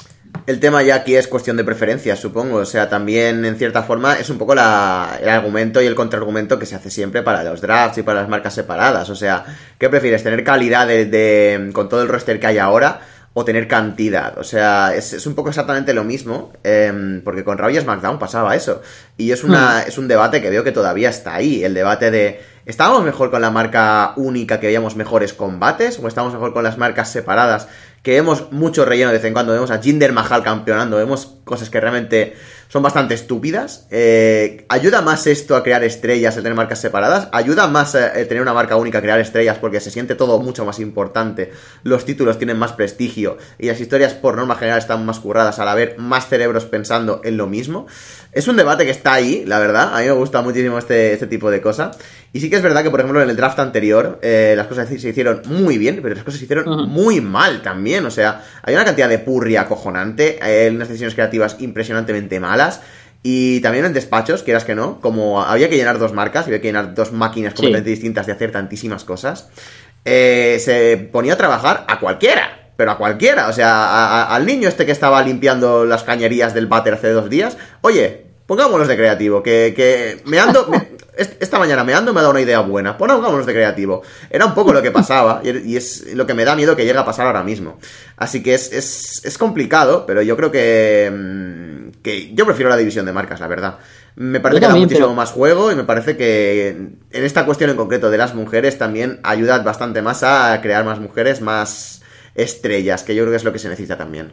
El tema ya aquí es cuestión de preferencias, supongo. O sea, también en cierta forma es un poco la, el argumento y el contraargumento que se hace siempre para los drafts y para las marcas separadas. O sea, ¿qué prefieres? ¿Tener calidad de, de, con todo el roster que hay ahora o tener cantidad? O sea, es, es un poco exactamente lo mismo, eh, porque con Raw y SmackDown pasaba eso. Y es, una, mm. es un debate que veo que todavía está ahí. El debate de, ¿estábamos mejor con la marca única que veíamos mejores combates? ¿O estábamos mejor con las marcas separadas que vemos mucho relleno de vez en cuando? Vemos a Jinder Mahal campeonando, vemos cosas que realmente son bastante estúpidas. Eh, ¿Ayuda más esto a crear estrellas, el tener marcas separadas? ¿Ayuda más eh, tener una marca única a crear estrellas porque se siente todo mucho más importante? Los títulos tienen más prestigio y las historias por norma general están más curradas al haber más cerebros pensando en lo mismo. Es un debate que está ahí, la verdad. A mí me gusta muchísimo este, este tipo de cosas. Y sí que es verdad que, por ejemplo, en el draft anterior eh, las cosas se hicieron muy bien, pero las cosas se hicieron uh-huh. muy mal también. O sea, hay una cantidad de purria acojonante, hay unas decisiones creativas impresionantemente malas. Y también en despachos, quieras que no, como había que llenar dos marcas, había que llenar dos máquinas completamente sí. distintas de hacer tantísimas cosas, eh, se ponía a trabajar a cualquiera. Pero a cualquiera, o sea, a, a, al niño este que estaba limpiando las cañerías del váter hace dos días, oye, pongámonos de creativo, que, que me ando, me, esta mañana me ando me ha dado una idea buena, pongámonos de creativo. Era un poco lo que pasaba, y, y es lo que me da miedo que llegue a pasar ahora mismo. Así que es, es, es complicado, pero yo creo que, que yo prefiero la división de marcas, la verdad. Me parece que da muchísimo pero... más juego y me parece que en esta cuestión en concreto de las mujeres también ayuda bastante más a crear más mujeres, más estrellas, que yo creo que es lo que se necesita también.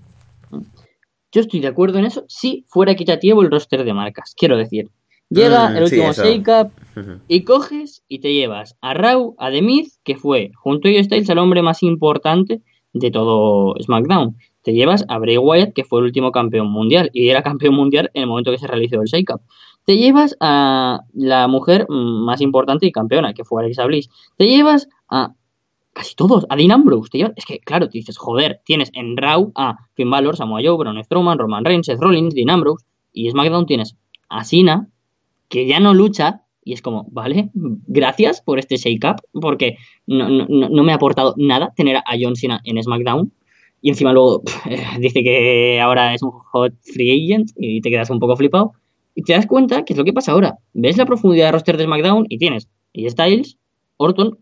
Yo estoy de acuerdo en eso si fuera equitativo el roster de marcas. Quiero decir, llega mm, el último sí, Shake-Up uh-huh. y coges y te llevas a Raw, a The Miz, que fue junto a A J Styles el hombre más importante de todo SmackDown. Te llevas a Bray Wyatt, que fue el último campeón mundial y era campeón mundial en el momento que se realizó el Shake-Up. Te llevas a la mujer más importante y campeona, que fue Alexa Bliss. Te llevas a casi todos, a Dean Ambrose, te llevan, es que claro, te dices, joder, tienes en Raw a Finn Balor, Samoa Joe, Braun Strowman, Roman Reigns, Seth Rollins, Dean Ambrose, y SmackDown tienes a Cena, que ya no lucha, y es como, vale, gracias por este shake-up, porque no, no, no me ha aportado nada tener a John Cena en SmackDown, y encima luego pff, dice que ahora es un hot free agent, y te quedas un poco flipado, y te das cuenta que es lo que pasa ahora, ves la profundidad de roster de SmackDown, y tienes A J Styles, Orton,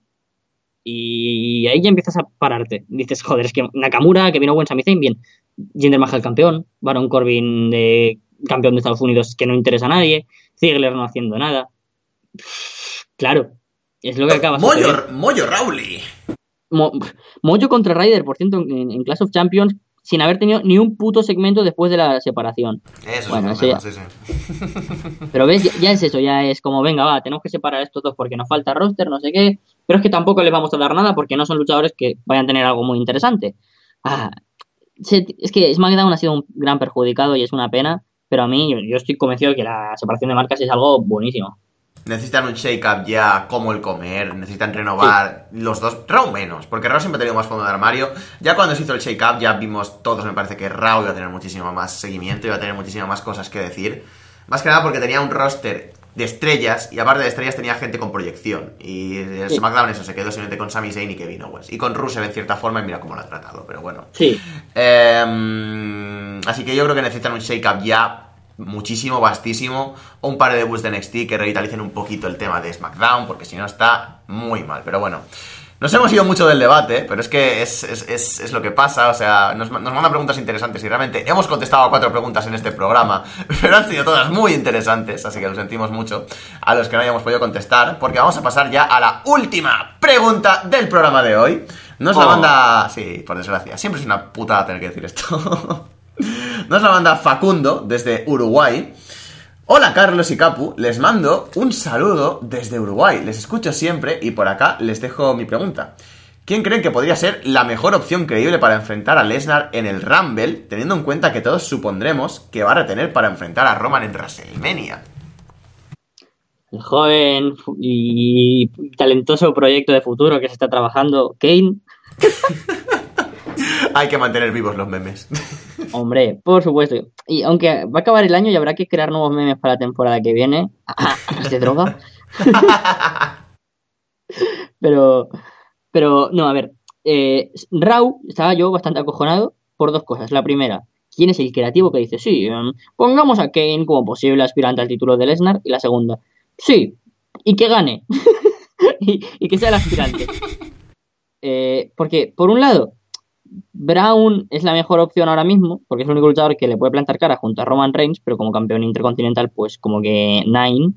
y ahí ya empiezas a pararte. Dices, joder, es que Nakamura, que vino buen Sami Zayn, bien. Jinder Mahal campeón. Baron Corbin de campeón de Estados Unidos, que no interesa a nadie. Ziggler no haciendo nada. Claro, es lo que acabas Moyo, de hacer. Moyo Rawley. Mo, Moyo contra Ryder, por cierto, en, en Clash of Champions, sin haber tenido ni un puto segmento después de la separación. Eso bueno, es eso ya... sí, sí. Pero ves, ya, ya es eso, ya es como, venga, va, tenemos que separar estos dos porque nos falta roster, no sé qué. Pero es que tampoco les vamos a dar nada porque no son luchadores que vayan a tener algo muy interesante. Ah, se, es que SmackDown ha sido un gran perjudicado y es una pena, pero a mí yo, yo estoy convencido de que la separación de marcas es algo buenísimo. Necesitan un shake-up ya como el comer, necesitan renovar sí. los dos, Raw menos, porque Raw siempre ha tenido más fondo de armario. Ya cuando se hizo el shake-up ya vimos todos, me parece que Raw iba a tener muchísimo más seguimiento, iba a tener muchísimas más cosas que decir. Más que nada porque tenía un roster de estrellas, y aparte de estrellas tenía gente con proyección. Y el sí. SmackDown eso se quedó simplemente con Sami Zayn y Kevin Owens. Y con Rusev en cierta forma, y mira cómo lo ha tratado, pero bueno. Sí. Eh, así que yo creo que necesitan un shake-up ya muchísimo, vastísimo, o un par de debuts de N X T que revitalicen un poquito el tema de SmackDown, porque si no está muy mal, pero bueno. Nos hemos ido mucho del debate, pero es que es, es, es, es lo que pasa, o sea, nos, nos mandan preguntas interesantes y realmente hemos contestado a cuatro preguntas en este programa, pero han sido todas muy interesantes, así que lo sentimos mucho a los que no hayamos podido contestar, porque vamos a pasar ya a la última pregunta del programa de hoy. Nos oh. la manda... Sí, por desgracia, siempre es una putada tener que decir esto. Nos la manda Facundo desde Uruguay. Hola Carlos y Capu, les mando un saludo desde Uruguay. Les escucho siempre y por acá les dejo mi pregunta. ¿Quién creen que podría ser la mejor opción creíble para enfrentar a Lesnar en el Rumble, teniendo en cuenta que todos supondremos que va a retener para enfrentar a Roman en WrestleMania? El joven y talentoso proyecto de futuro que se está trabajando, Kane. Hay que mantener vivos los memes. Hombre, por supuesto. Y aunque va a acabar el año y habrá que crear nuevos memes para la temporada que viene. ¿De droga? pero, pero, no, a ver. Eh, Raw, estaba yo bastante acojonado por dos cosas. La primera, ¿quién es el creativo que dice, sí, um, pongamos a Kane como posible aspirante al título de Lesnar? Y la segunda, sí, y que gane. y, y que sea el aspirante. Eh, porque, por un lado, Brown es la mejor opción ahora mismo, porque es el único luchador que le puede plantar cara junto a Roman Reigns, pero como campeón intercontinental, pues como que Nine.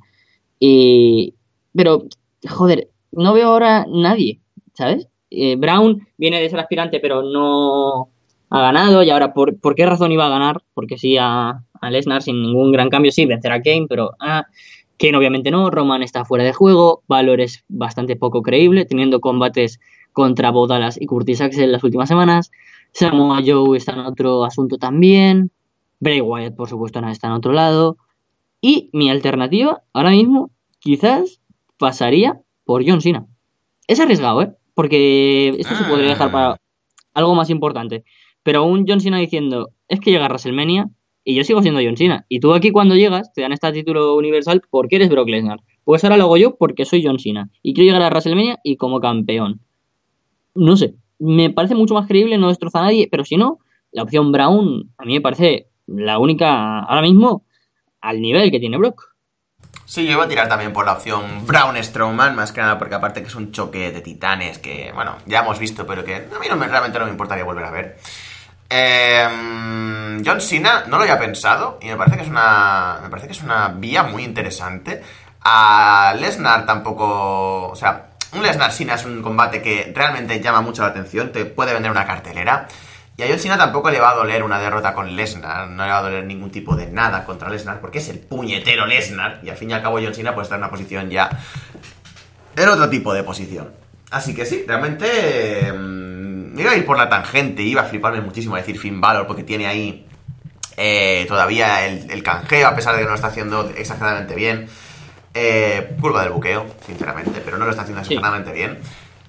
Y... Pero, joder, no veo ahora nadie, ¿sabes? Eh, Brown viene de ser aspirante, pero no ha ganado, y ahora, ¿por, ¿por qué razón iba a ganar? Porque sí a, a Lesnar sin ningún gran cambio, sí, vencer a Kane, pero ah, Kane obviamente no, Roman está fuera de juego, Valor es bastante poco creíble, teniendo combates contra Bo Dallas y Curtis Axel en las últimas semanas, Samoa Joe está en otro asunto también, Bray Wyatt, por supuesto, no está en otro lado, y mi alternativa, ahora mismo, quizás pasaría por John Cena. Es arriesgado, ¿eh? Porque esto se podría dejar para algo más importante. Pero un John Cena diciendo, es que llega a WrestleMania y yo sigo siendo John Cena. Y tú aquí cuando llegas te dan este título universal porque eres Brock Lesnar. Pues ahora lo hago yo porque soy John Cena. Y quiero llegar a WrestleMania y como campeón. No sé, me parece mucho más creíble, no destroza a nadie. Pero si no, la opción Brown a mí me parece la única ahora mismo al nivel que tiene Brock. Sí, yo iba a tirar también por la opción Braun Strowman, más que nada porque aparte que es un choque de titanes que, bueno, ya hemos visto, pero que a mí no me, realmente no me importaría volver a ver. Eh, John Cena no lo había pensado y me parece que es una me parece que es una vía muy interesante. A Lesnar tampoco, o sea, un Lesnar Cena es un combate que realmente llama mucho la atención, te puede vender una cartelera. Y a John Cena tampoco le va a doler una derrota con Lesnar, no le va a doler ningún tipo de nada contra Lesnar, porque es el puñetero Lesnar, y al fin y al cabo John Cena puede estar en una posición ya, en otro tipo de posición. Así que sí, realmente mmm, iba a ir por la tangente, iba a fliparme muchísimo a decir Finn Balor, porque tiene ahí eh, todavía el, el canjeo, a pesar de que no lo está haciendo exageradamente bien, eh, culpa del buqueo, sinceramente, pero no lo está haciendo exageradamente sí. bien.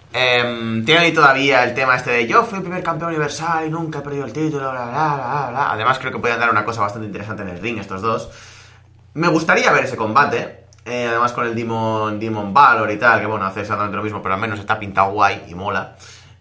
Eh, tiene ahí todavía el tema este de yo fui el primer campeón universal y nunca he perdido el título, bla, bla, bla, bla. Además creo que pueden dar una cosa bastante interesante en el ring estos dos. Me gustaría ver ese combate, eh, además con el Demon, Demon Valor y tal, que bueno, hace exactamente lo mismo, pero al menos está pintado guay y mola.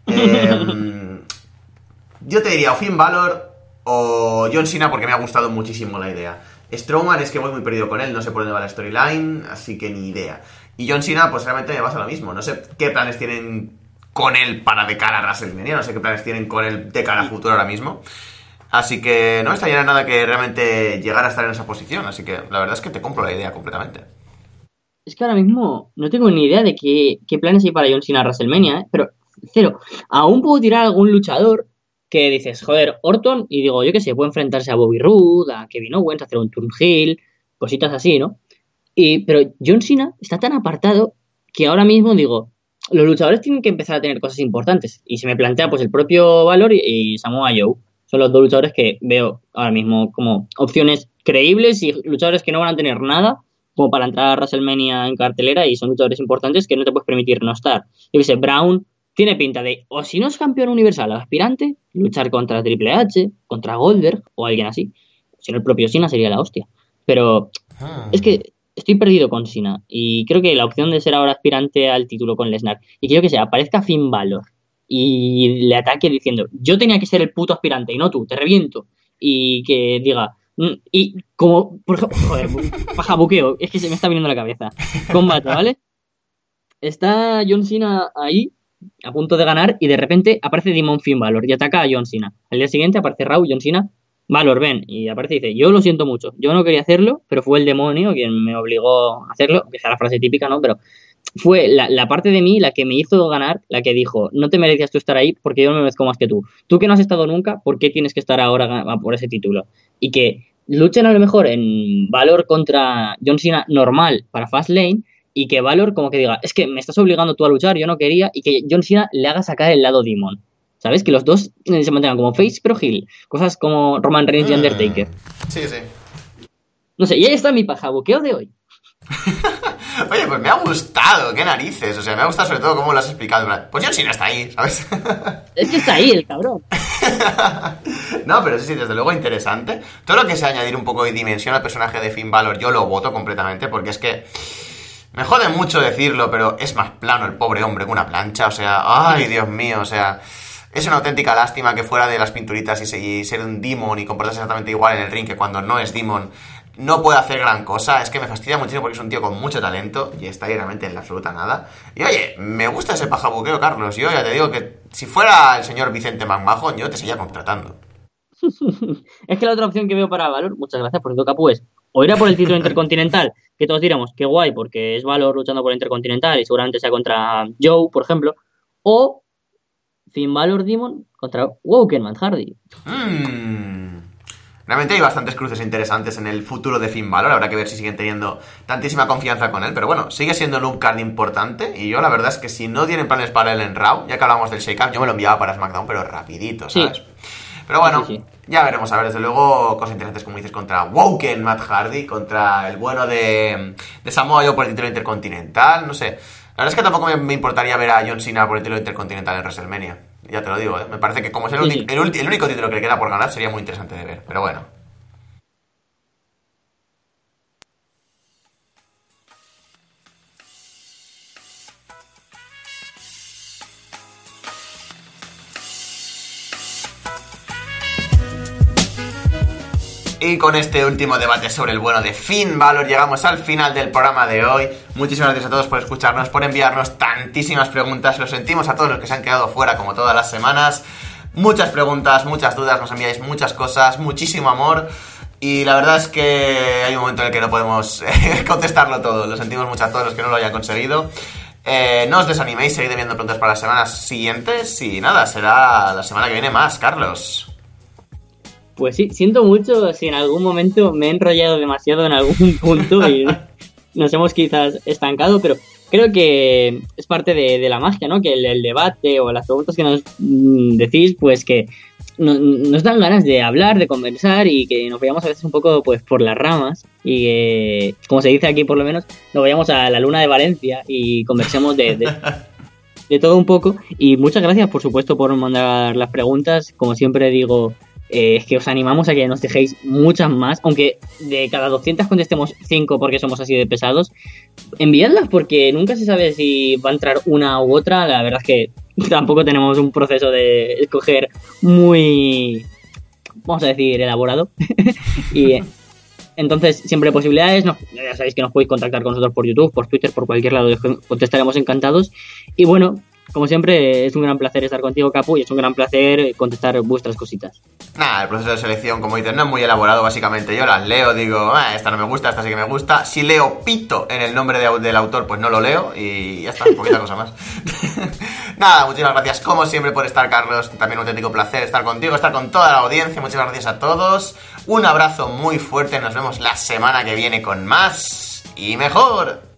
eh, Yo te diría o Finn Balor o John Cena porque me ha gustado muchísimo la idea. Strowman es que voy muy perdido con él, no sé por dónde va la storyline, así que ni idea. Y John Cena, pues realmente me pasa lo mismo. No sé qué planes tienen con él para de cara a WrestleMania. No sé qué planes tienen con él de cara a futuro ahora mismo. Así que no me extrañaría nada que realmente llegara a estar en esa posición. Así que la verdad es que te compro la idea completamente. Es que ahora mismo no tengo ni idea de qué, qué planes hay para John Cena a WrestleMania, ¿eh? Pero cero. Aún puedo tirar a algún luchador que dices, joder, Orton, y digo, yo qué sé, puede enfrentarse a Bobby Roode, a Kevin Owens, hacer un turn heel, cositas así, ¿no? Y, pero John Cena está tan apartado que ahora mismo digo, los luchadores tienen que empezar a tener cosas importantes. Y se me plantea pues el propio Valor y, y Samoa Joe. Son los dos luchadores que veo ahora mismo como opciones creíbles y luchadores que no van a tener nada como para entrar a WrestleMania en cartelera y son luchadores importantes que no te puedes permitir no estar. Yo que sé, Brown tiene pinta de, o si no es campeón universal aspirante, luchar contra Triple H, contra Goldberg o alguien así. Si no, el propio Cena sería la hostia. Pero ah. es que estoy perdido con Cena y creo que la opción de ser ahora aspirante al título con Lesnar y quiero que se aparezca Finn Balor y le ataque diciendo yo tenía que ser el puto aspirante y no tú, te reviento y que diga y como por ejemplo, joder, paja buqueo, es que se me está viniendo a la cabeza combate, ¿vale? Está John Cena ahí a punto de ganar y de repente aparece Demon Finn Balor y ataca a John Cena. Al día siguiente aparece Raw, John Cena, Valor, ven, y aparece y dice, yo lo siento mucho, yo no quería hacerlo, pero fue el demonio quien me obligó a hacerlo, que sea la frase típica, ¿no? Pero fue la, la parte de mí la que me hizo ganar, la que dijo, no te merecías tú estar ahí porque yo no me merezco más que tú. Tú que no has estado nunca, ¿por qué tienes que estar ahora por ese título? Y que luchen a lo mejor en Valor contra John Cena normal para Fastlane y que Valor como que diga, es que me estás obligando tú a luchar, yo no quería, y que John Cena le haga sacar el lado Demon. ¿Sabes? Que los dos se mantengan como face pero heel. Cosas como Roman Reigns y Undertaker. Sí, sí. No sé, y ahí está mi paja buqueo de hoy. Oye, pues me ha gustado, qué narices. O sea, me ha gustado sobre todo cómo lo has explicado. Pues John Cena está ahí, ¿sabes? Es que está ahí el cabrón. No, pero sí, sí, desde luego interesante. Todo lo que sea añadir un poco de dimensión al personaje de Finn Balor, yo lo voto completamente, porque es que me jode mucho decirlo, pero es más plano el pobre hombre que una plancha. O sea, ay, Dios mío, o sea... Es una auténtica lástima que fuera de las pinturitas y, se, y ser un Demon y comportarse exactamente igual en el ring que cuando no es Demon no puede hacer gran cosa. Es que me fastidia muchísimo porque es un tío con mucho talento y está ahí realmente en la absoluta nada. Y oye, me gusta ese pajabuqueo, Carlos. Yo ya te digo que si fuera el señor Vicente McMahon, yo te seguía contratando. Es que la otra opción que veo para Valor, muchas gracias por tu Capu, es o ir a por el título intercontinental, que todos diremos que guay porque es Valor luchando por el intercontinental y seguramente sea contra Joe, por ejemplo, o Finn Balor Demon contra Woken Matt Hardy. Mmm... Realmente hay bastantes cruces interesantes en el futuro de Finn Balor. Habrá que ver si siguen teniendo tantísima confianza con él. Pero bueno, sigue siendo un card importante. Y yo la verdad es que si no tienen planes para él en Raw, ya que hablamos del Shake-Up, yo me lo enviaba para SmackDown, pero rapidito, ¿sabes? Sí. Pero bueno, sí, sí. Ya veremos. A ver, desde luego, cosas interesantes como dices contra Woken Matt Hardy, contra el bueno de, de Samoa Joe por el título intercontinental. No sé. La verdad es que tampoco me, me importaría ver a John Cena por el título intercontinental en WrestleMania. Ya te lo digo, ¿eh? Me parece que como es el, sí, sí. el, el único título que le queda por ganar, sería muy interesante de ver. Pero bueno. Y con este último debate sobre el bueno de Finn Balor llegamos al final del programa de hoy. Muchísimas gracias a todos por escucharnos, por enviarnos tantísimas preguntas. Lo sentimos a todos los que se han quedado fuera como todas las semanas. Muchas preguntas, muchas dudas, nos enviáis muchas cosas, muchísimo amor. Y la verdad es que hay un momento en el que no podemos eh, contestarlo todo. Lo sentimos mucho a todos los que no lo hayan conseguido. Eh, no os desaniméis, seguid enviando preguntas para las semanas siguientes. Y nada, será la semana que viene más, Carlos. Pues sí, siento mucho si en algún momento me he enrollado demasiado en algún punto y nos hemos quizás estancado, pero creo que es parte de, de la magia, ¿no? Que el, el debate o las preguntas que nos mm, decís, pues que no, nos dan ganas de hablar, de conversar y que nos vayamos a veces un poco pues por las ramas y que, como se dice aquí por lo menos, nos vayamos a la luna de Valencia y conversemos de... de de todo un poco. Y muchas gracias, por supuesto, por mandar las preguntas. Como siempre digo... Eh, es que os animamos a que nos dejéis muchas más, aunque de cada doscientas contestemos cinco porque somos así de pesados, enviadlas porque nunca se sabe si va a entrar una u otra. La verdad es que tampoco tenemos un proceso de escoger muy, vamos a decir, elaborado. Y entonces siempre hay posibilidades. Nos, ya sabéis que nos podéis contactar con nosotros por YouTube, por Twitter, por cualquier lado, contestaremos encantados. Y bueno, como siempre, es un gran placer estar contigo, Capu, y es un gran placer contestar vuestras cositas. Nada, el proceso de selección, como dices, no es muy elaborado, básicamente. Yo las leo, digo, ah, esta no me gusta, esta sí que me gusta. Si leo pito en el nombre de, del autor, pues no lo leo y ya está, poquita cosa más. Nada, muchísimas gracias, como siempre, por estar, Carlos. También un auténtico placer estar contigo, estar con toda la audiencia. Muchas gracias a todos. Un abrazo muy fuerte, nos vemos la semana que viene con más y mejor.